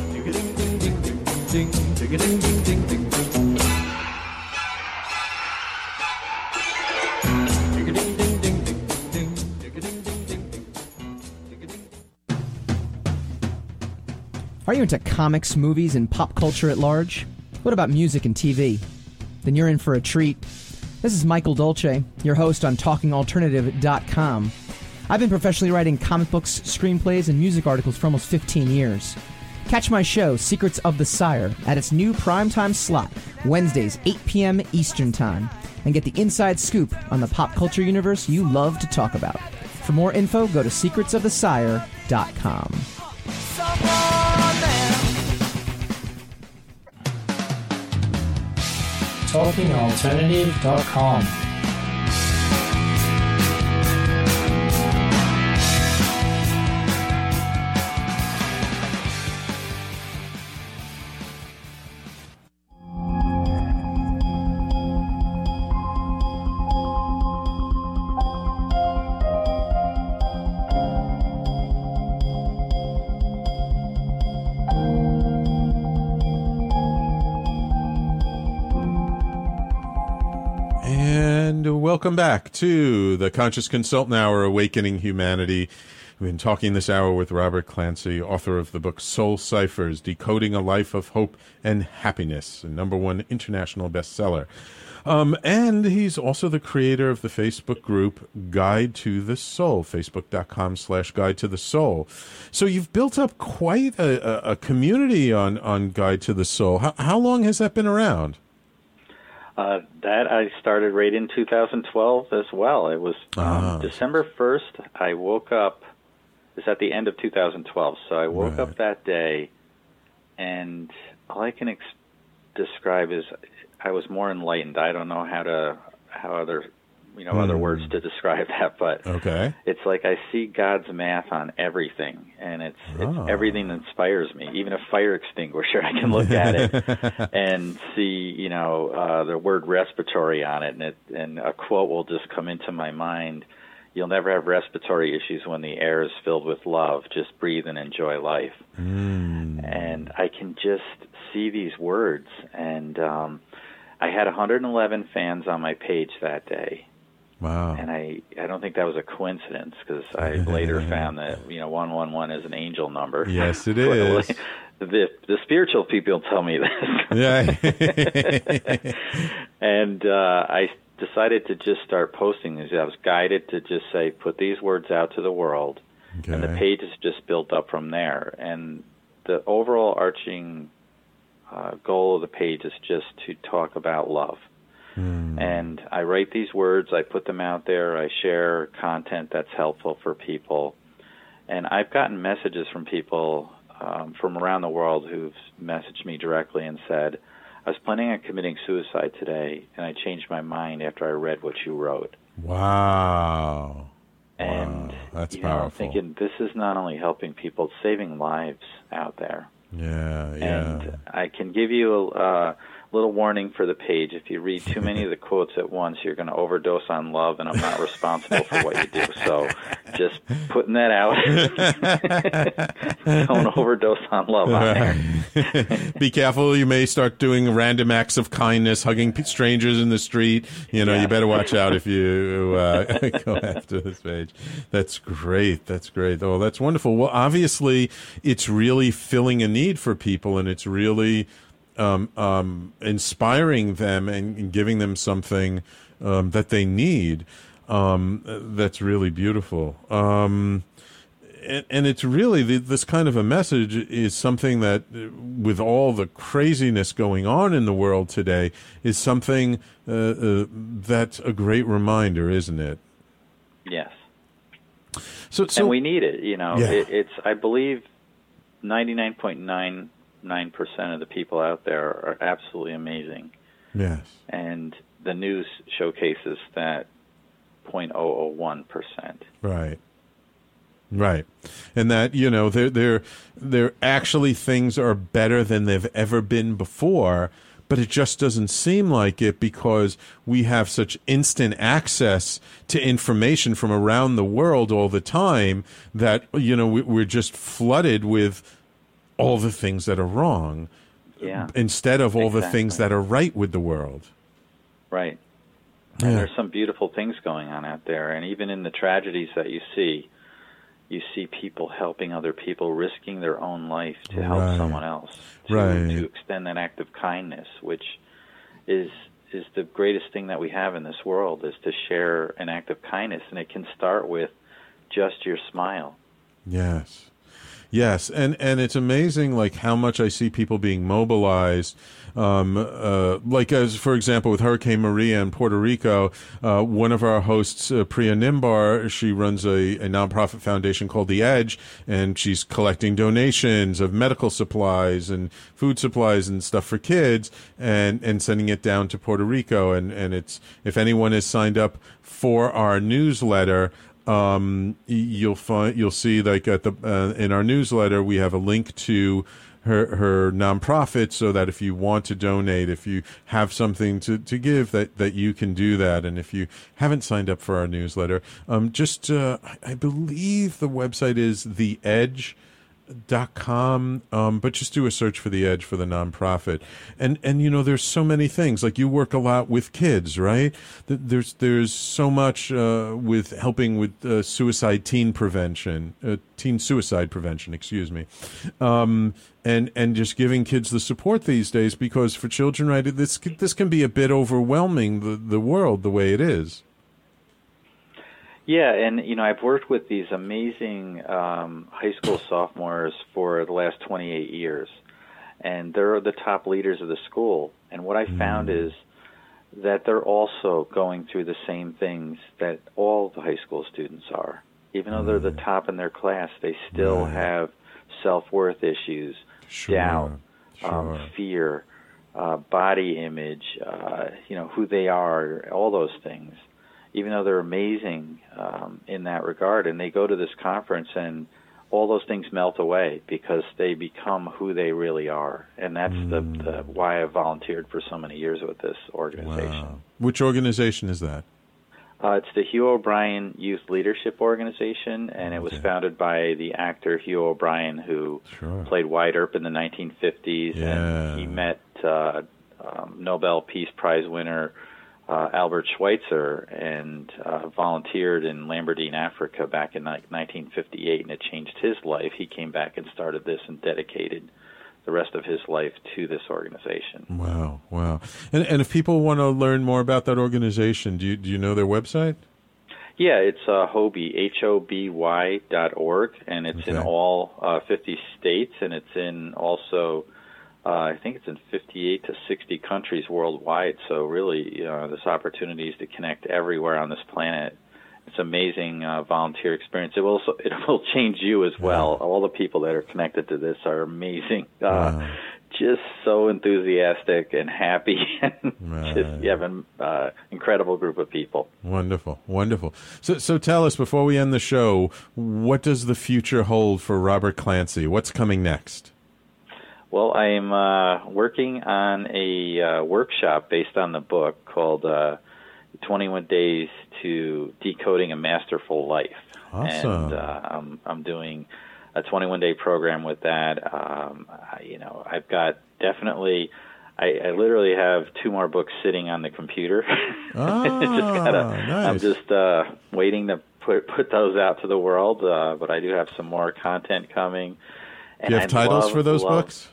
Are you into comics, movies, and pop culture at large? What about music and T V? Then you're in for a treat. This is Michael Dolce, your host on talking alternative dot com. I've been professionally writing comic books, screenplays, and music articles for almost fifteen years. Catch my show, Secrets of the Sire, at its new primetime slot, Wednesdays, eight p.m. Eastern Time, and get the inside scoop on the pop culture universe you love to talk about. For more info, go to secrets of the sire dot com.
talking alternative dot com.
And welcome back to the Conscious Consultant Hour, Awakening Humanity. We've been talking this hour with Robert Clancy, author of the book Soul Ciphers, Decoding a Life of Hope and Happiness, a number one international bestseller. Um, and he's also the creator of the Facebook group Guide to the Soul, facebook.com slash Guide to the Soul. So you've built up quite a, a, a community on, on Guide to the Soul. How, how long has that been around?
Uh, that I started right in two thousand twelve as well. It was um,
Ah.
December first. I woke up. It's at the end of two thousand twelve. So I woke
Right.
up that day, and all I can ex- describe is I was more enlightened. I don't know how to how other you know other
Hmm.
words to describe that, but
Okay.
it's like I see God's math on everything, and it's,
Ah.
it's everything that inspires me. Even a fire extinguisher, I can look at it and see, you know, uh, the word respiratory on it, and it, and a quote will just come into my mind. You'll never have respiratory issues when the air is filled with love. Just breathe and enjoy life.
Mm.
And I can just see these words, and um, I had one hundred eleven fans on my page that day.
Wow.
And I, I don't think that was a coincidence, because I later found that, you know, one one one is an angel number.
Yes, it
Well,
is.
the the spiritual people tell me this.
Yeah.
And uh, I decided to just start posting these. I was guided to just say, put these words out to the world. And the
Okay.
page is just built up from there. And the overall arching uh, goal of the page is just to talk about love.
Mm.
And I write these words, I put them out there, I share content that's helpful for people. And I've gotten messages from people um, from around the world who've messaged me directly and said, I was planning on committing suicide today, and I changed my mind after I read what you wrote.
Wow.
And
wow. That's
you know,
powerful.
I'm thinking this is not only helping people, it's saving lives out there.
Yeah, yeah.
And I can give you a uh, little warning for the page. If you read too many of the quotes at once, you're going to overdose on love, and I'm not responsible for what you do. So just putting that out. Don't overdose on love on there.
Be careful. You may start doing random acts of kindness, hugging p- strangers in the street. You know, yeah. You better watch out if you uh, go after this page. That's great. That's great. Oh, that's wonderful. Well, obviously, it's really filling a need for people, and it's really um, um, inspiring them and, and giving them something um, that they need. Um, that's really beautiful. Um, and, and it's really the, this kind of a message is something that, with all the craziness going on in the world today, is something uh, uh, that's a great reminder, isn't it?
Yes.
So, so
and we need it. You know,
yeah.
it, it's I believe ninety-nine point nine nine percent of the people out there are absolutely amazing.
Yes.
And the news showcases that zero point zero zero one percent.
Right. Right. And that, you know, they're, they're, they're actually things are better than they've ever been before, but it just doesn't seem like it because we have such instant access to information from around the world all the time that, you know, we, we're just flooded with all the things that are wrong
yeah.
instead of all
exactly.
the things that are right with the world.
Right.
Yeah.
And there's some beautiful things going on out there. And even in the tragedies that you see, you see people helping other people, risking their own life to help
right.
someone else, to,
right.
to extend that act of kindness, which is is the greatest thing that we have in this world, is to share an act of kindness. And it can start with just your smile.
Yes. Yes, and, and it's amazing, like, how much I see people being mobilized. Um, uh, like, as for example, with Hurricane Maria in Puerto Rico, uh, one of our hosts, uh, Priya Nimbar, she runs a, a nonprofit foundation called The Edge, and she's collecting donations of medical supplies and food supplies and stuff for kids, and, and sending it down to Puerto Rico. And, and it's, if anyone is signed up for our newsletter, Um, you'll find you'll see like at the uh, in our newsletter we have a link to her her nonprofit, so that if you want to donate, if you have something to, to give, that, that you can do that. And if you haven't signed up for our newsletter, um, just uh, I believe the website is the edge dot com, um, but just do a search for The Edge for the nonprofit. And, and, you know, there's so many things. Like, you work a lot with kids, right? There's, there's so much uh, with helping with uh, suicide teen prevention, uh, teen suicide prevention, excuse me. Um, and, and just giving kids the support these days, because for children, right, this, this can be a bit overwhelming, the, the world, the way it is.
Yeah, and, you know, I've worked with these amazing um, high school sophomores for the last twenty-eight years, and they're the top leaders of the school. And what I mm. found is that they're also going through the same things that all the high school students are. Even though they're the top in their class, they still
right.
have self-worth issues,
sure.
doubt,
sure.
Um, fear, uh, body image, uh, you know, who they are, all those things. Even though they're amazing um, in that regard, and they go to this conference and all those things melt away because they become who they really are. And that's mm. the, the why I volunteered for so many years with this organization.
Wow. Which organization is that?
Uh, it's the Hugh O'Brian Youth Leadership Organization, and it was okay. founded by the actor Hugh O'Brian, who
sure.
played Wyatt Earp in the nineteen fifties,
yeah.
and he met uh, um, Nobel Peace Prize winner Uh, Albert Schweitzer, and uh, volunteered in Lamberdine, Africa back in like nineteen fifty-eight, and it changed his life. He came back and started this and dedicated the rest of his life to this organization.
Wow, wow. And and if people want to learn more about that organization, do you, do you know their website?
Yeah, it's uh, Hoby, H O B Y dot org, and it's
okay.
in all uh, fifty states, and it's in also... Uh, I think it's in fifty-eight to sixty countries worldwide. So really, uh, this opportunity is to connect everywhere on this planet. It's an amazing uh, volunteer experience. It will it will change you as well. Yeah. All the people that are connected to this are amazing uh,
wow.
just so enthusiastic and happy, and
Right.
just you have an uh, incredible group of people.
Wonderful, wonderful. So, so tell us before we end the show, what does the future hold for Robert Clancy? What's coming next?
Well, I'm uh, working on a uh, workshop based on the book called uh, twenty-one Days to Decoding a Masterful Life.
Awesome.
And uh, I'm, I'm doing a twenty-one day program with that. Um, I, you know, I've got definitely, I, I literally have two more books sitting on the computer.
Ah,
just gotta,
nice.
I'm just uh, waiting to put, put those out to the world, uh, but I do have some more content coming.
Do you have
I
titles
love,
for those
love,
books?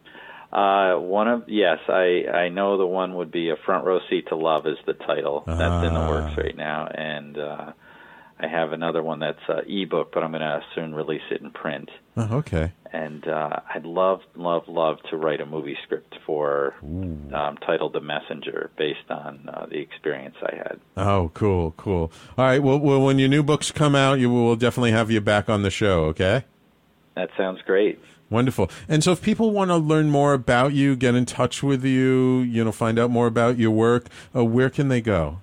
Uh, one of yes, I I know the one would be A Front Row Seat to Love is the title. That's in the
Ah.
works right now, and uh, I have another one that's uh, ebook, but I'm going to soon release it in print.
Oh, okay.
And uh, I'd love, love, love to write a movie script for um, titled The Messenger, based on uh, the experience I had.
Oh, cool, cool. All right. Well, well, when your new books come out, you will definitely have you back on the show. Okay.
That sounds great.
Wonderful. And so if people want to learn more about you, get in touch with you, you know, find out more about your work, uh, where can they go?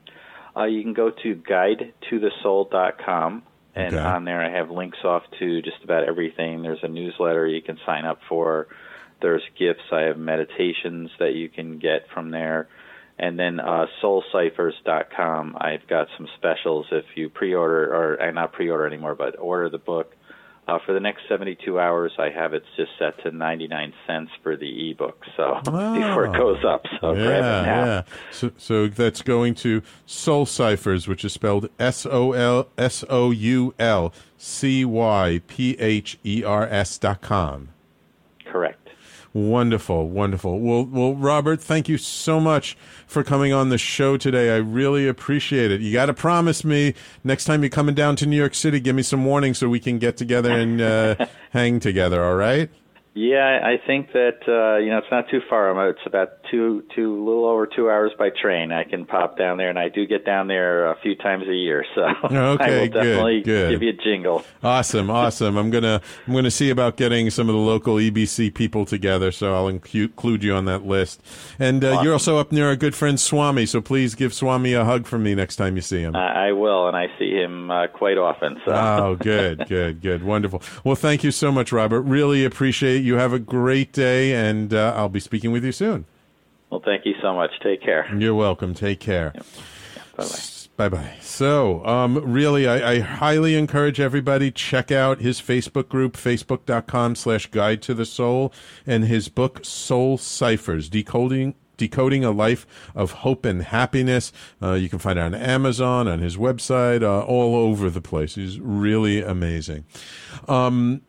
Uh, you can go to guide to the soul dot com, and
Okay.
on there I have links off to just about everything. There's a newsletter you can sign up for. There's gifts. I have meditations that you can get from there. And then uh, soul ciphers dot com, I've got some specials if you pre-order, or uh, not pre-order anymore, but order the book. Uh, for the next seventy-two hours, I have it just set to ninety-nine cents for the ebook, so before it goes up. So
yeah,
grab it now.
yeah. So, so that's going to Soul Ciphers, which is spelled S O L S O U L C Y P H E R S dot com.
Correct.
Wonderful, wonderful. Well, well, Robert, thank you so much for coming on the show today. I really appreciate it. You got to promise me next time you're coming down to New York City, give me some warning so we can get together and uh, hang together. All right?
Yeah, I think that uh, you know it's not too far. I'm- It's about two, two, little over two hours by train. I can pop down there, and I do get down there a few times a year. So
Okay,
I will
good,
definitely
good.
give you a jingle.
Awesome, awesome. I'm gonna I'm gonna see about getting some of the local E B C people together, so I'll incu- include you on that list. And uh, you're also up near our good friend Swami, so please give Swami a hug from me next time you see him.
I I will, and I see him uh, quite often. So
Oh, good, good, good, wonderful. Well, thank you so much, Robert. Really appreciate it. You have a great day, and uh, I'll be speaking with you soon.
well, thank you so much. Take care.
You're welcome. Take care.
Bye bye.
Bye bye. So, um, really, I, I highly encourage everybody check out his Facebook group, facebook dot com slash guide to the soul, and his book, Soul Ciphers, Decoding Decoding a Life of Hope and Happiness. Uh, you can find it on Amazon, on his website, uh, all over the place. He's really amazing. Um,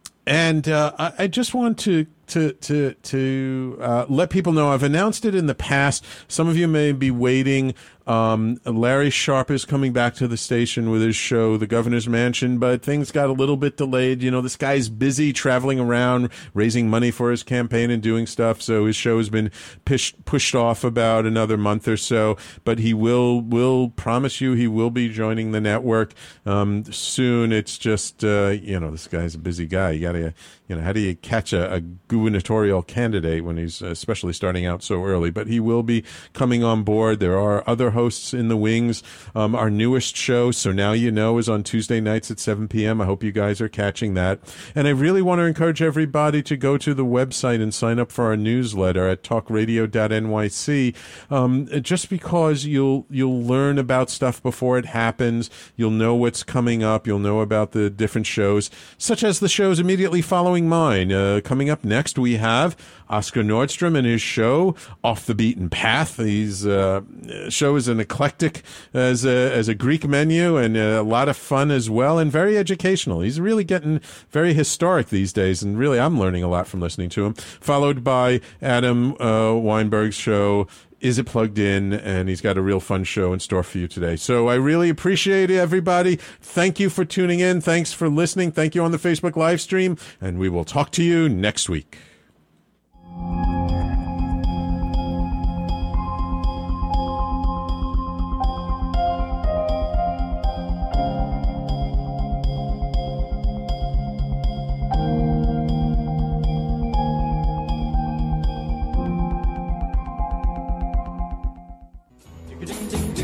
and uh, I, I just want to to to to uh, let people know I've announced it in the past. Some of you may be waiting. Um, Larry Sharp is coming back to the station with his show, The Governor's Mansion, but things got a little bit delayed. You know, this guy's busy traveling around, raising money for his campaign and doing stuff, so his show has been pushed pushed off about another month or so. But he will will promise you he will be joining the network um, soon. It's just uh, you know, this guy's a busy guy. You gotta you know, how do you catch a, a gubernatorial candidate when he's especially starting out so early? But he will be coming on board. There are other hosts in the wings. Um, our newest show, So Now You Know, is on Tuesday nights at seven p.m. I hope you guys are catching that. And I really want to encourage everybody to go to the website and sign up for our newsletter at talk radio dot N Y C. Um, just because you'll you'll learn about stuff before it happens. You'll know what's coming up. You'll know about the different shows, such as the shows immediately following mine. Uh, coming up next, we have Oscar Nordstrom and his show, Off the Beaten Path. His uh, show is an eclectic as a, as a Greek menu, and a lot of fun as well, and very educational. He's really getting very historic these days, and really I'm learning a lot from listening to him. Followed by Adam uh, Weinberg's show, Is It Plugged In? And he's got a real fun show in store for you today. So I really appreciate it, everybody. Thank you for tuning in. Thanks for listening. Thank you on the Facebook live stream, and we will talk to you next week.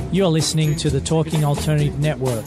You're listening to the Talking Alternative Network.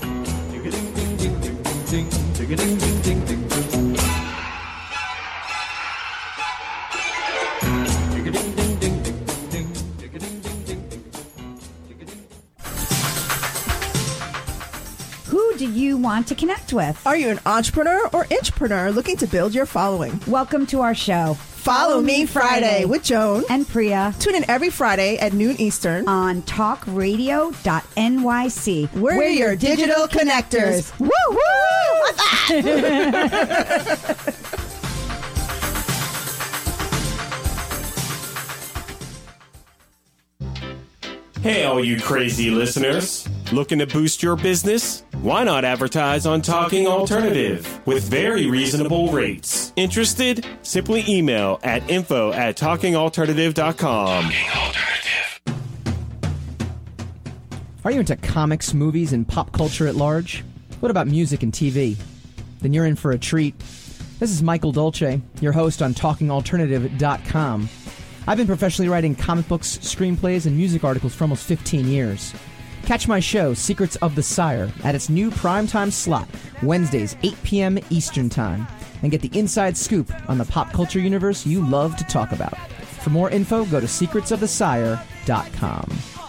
Who do you want to connect with?
Are you an entrepreneur or intrapreneur looking to build your following?
Welcome to our show.
Follow Me Friday with Joan
and Priya.
Tune in every Friday at noon Eastern
on talk radio dot N Y C.
We're, We're your digital connectors. Woo woo! What's that?
Hey, all you crazy listeners. Looking to boost your business? Why not advertise on Talking Alternative with very reasonable rates? Interested? Simply email at info at talking alternative dot com. Talking Alternative.
Are you into comics, movies, and pop culture at large? What about music and T V? Then you're in for a treat. This is Michael Dolce, your host on talking alternative dot com. I've been professionally writing comic books, screenplays, and music articles for almost fifteen years. Catch my show, Secrets of the Sire, at its new primetime slot, Wednesdays, eight p.m. Eastern Time, and get the inside scoop on the pop culture universe you love to talk about. For more info, go to secrets of the sire dot com.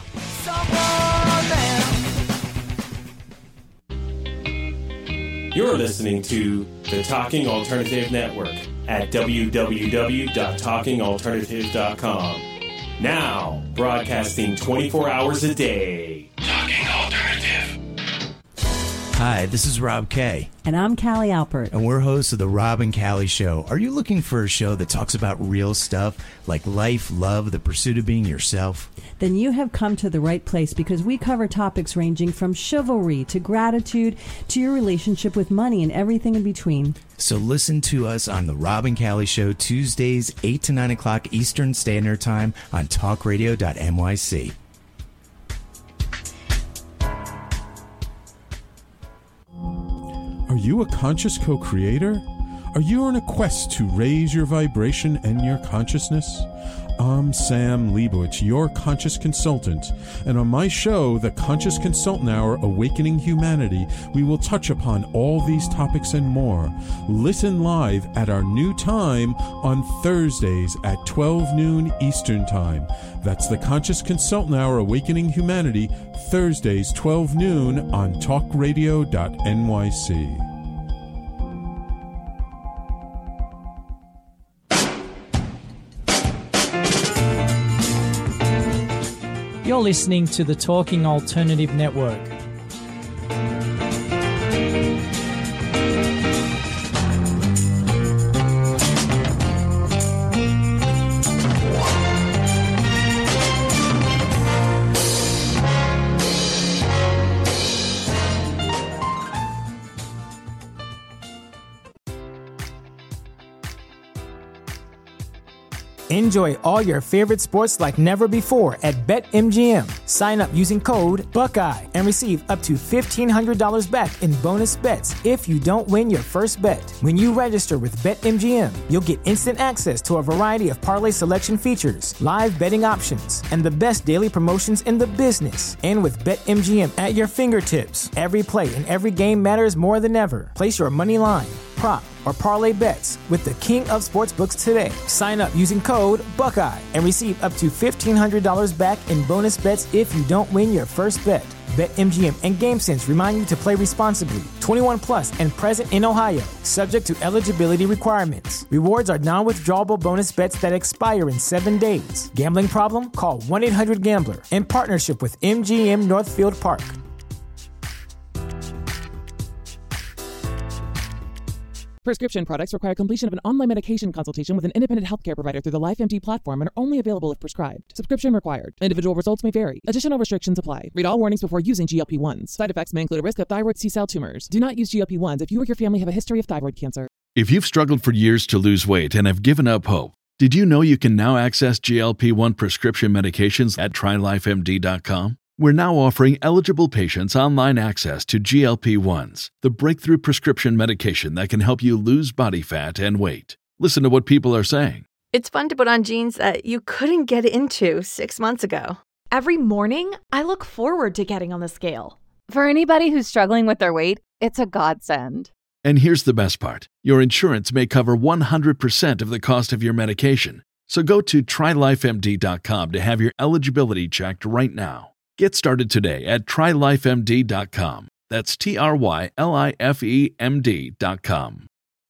You're listening to the Talking Alternative Network at w w w dot talking alternative dot com. Now, broadcasting twenty-four hours a day. Talking Alternative.
Hi, this is Rob Kay.
And I'm Callie Alpert.
And we're hosts of The Rob and Callie Show. Are you looking for a show that talks about real stuff like life, love, the pursuit of being yourself?
Then you have come to the right place, because we cover topics ranging from chivalry to gratitude to your relationship with money and everything in between.
So listen to us on The Rob and Callie Show, Tuesdays, eight to nine o'clock Eastern Standard Time on talk radio dot N Y C.
Are you a conscious co-creator? Are you on a quest to raise your vibration and your consciousness? I'm Sam Leibowitz, your conscious consultant, and on my show, The Conscious Consultant Hour, Awakening Humanity, we will touch upon all these topics and more. Listen live at our new time on Thursdays at twelve noon Eastern Time. That's The Conscious Consultant Hour, Awakening Humanity, Thursdays, twelve noon on talk radio dot N Y C.
You're listening to the Talking Alternative Network.
Enjoy all your favorite sports like never before at BetMGM. Sign up using code Buckeye and receive up to fifteen hundred dollars back in bonus bets if you don't win your first bet. When you register with BetMGM, you'll get instant access to a variety of parlay selection features, live betting options, and the best daily promotions in the business. And with BetMGM at your fingertips, every play and every game matters more than ever. Place your money line, prop, or parlay bets with the king of sportsbooks today. Sign up using code Buckeye and receive up to fifteen hundred dollars back in bonus bets if you don't win your first bet. BetMGM and GameSense remind you to play responsibly. twenty-one plus and present in Ohio, subject to eligibility requirements. Rewards are non-withdrawable bonus bets that expire in seven days. Gambling problem? Call one eight hundred gambler in partnership with M G M Northfield Park.
Prescription products require completion of an online medication consultation with an independent healthcare provider through the LifeMD platform and are only available if prescribed. Subscription required. Individual results may vary. Additional restrictions apply. Read all warnings before using G L P one s. Side effects may include a risk of thyroid C-cell tumors. Do not use G L P one s if you or your family have a history of thyroid cancer.
If you've struggled for years to lose weight and have given up hope, did you know you can now access G L P one prescription medications at try life M D dot com? We're now offering eligible patients online access to G L P one s, the breakthrough prescription medication that can help you lose body fat and weight. Listen to what people are saying.
It's fun to put on jeans that you couldn't get into six months ago. Every morning, I look forward to getting on the scale.
For anybody who's struggling with their weight, it's a godsend.
And here's the best part. Your insurance may cover one hundred percent of the cost of your medication. So go to try life M D dot com to have your eligibility checked right now. Get started today at try life M D dot com. That's T R Y L I F E M D dot com.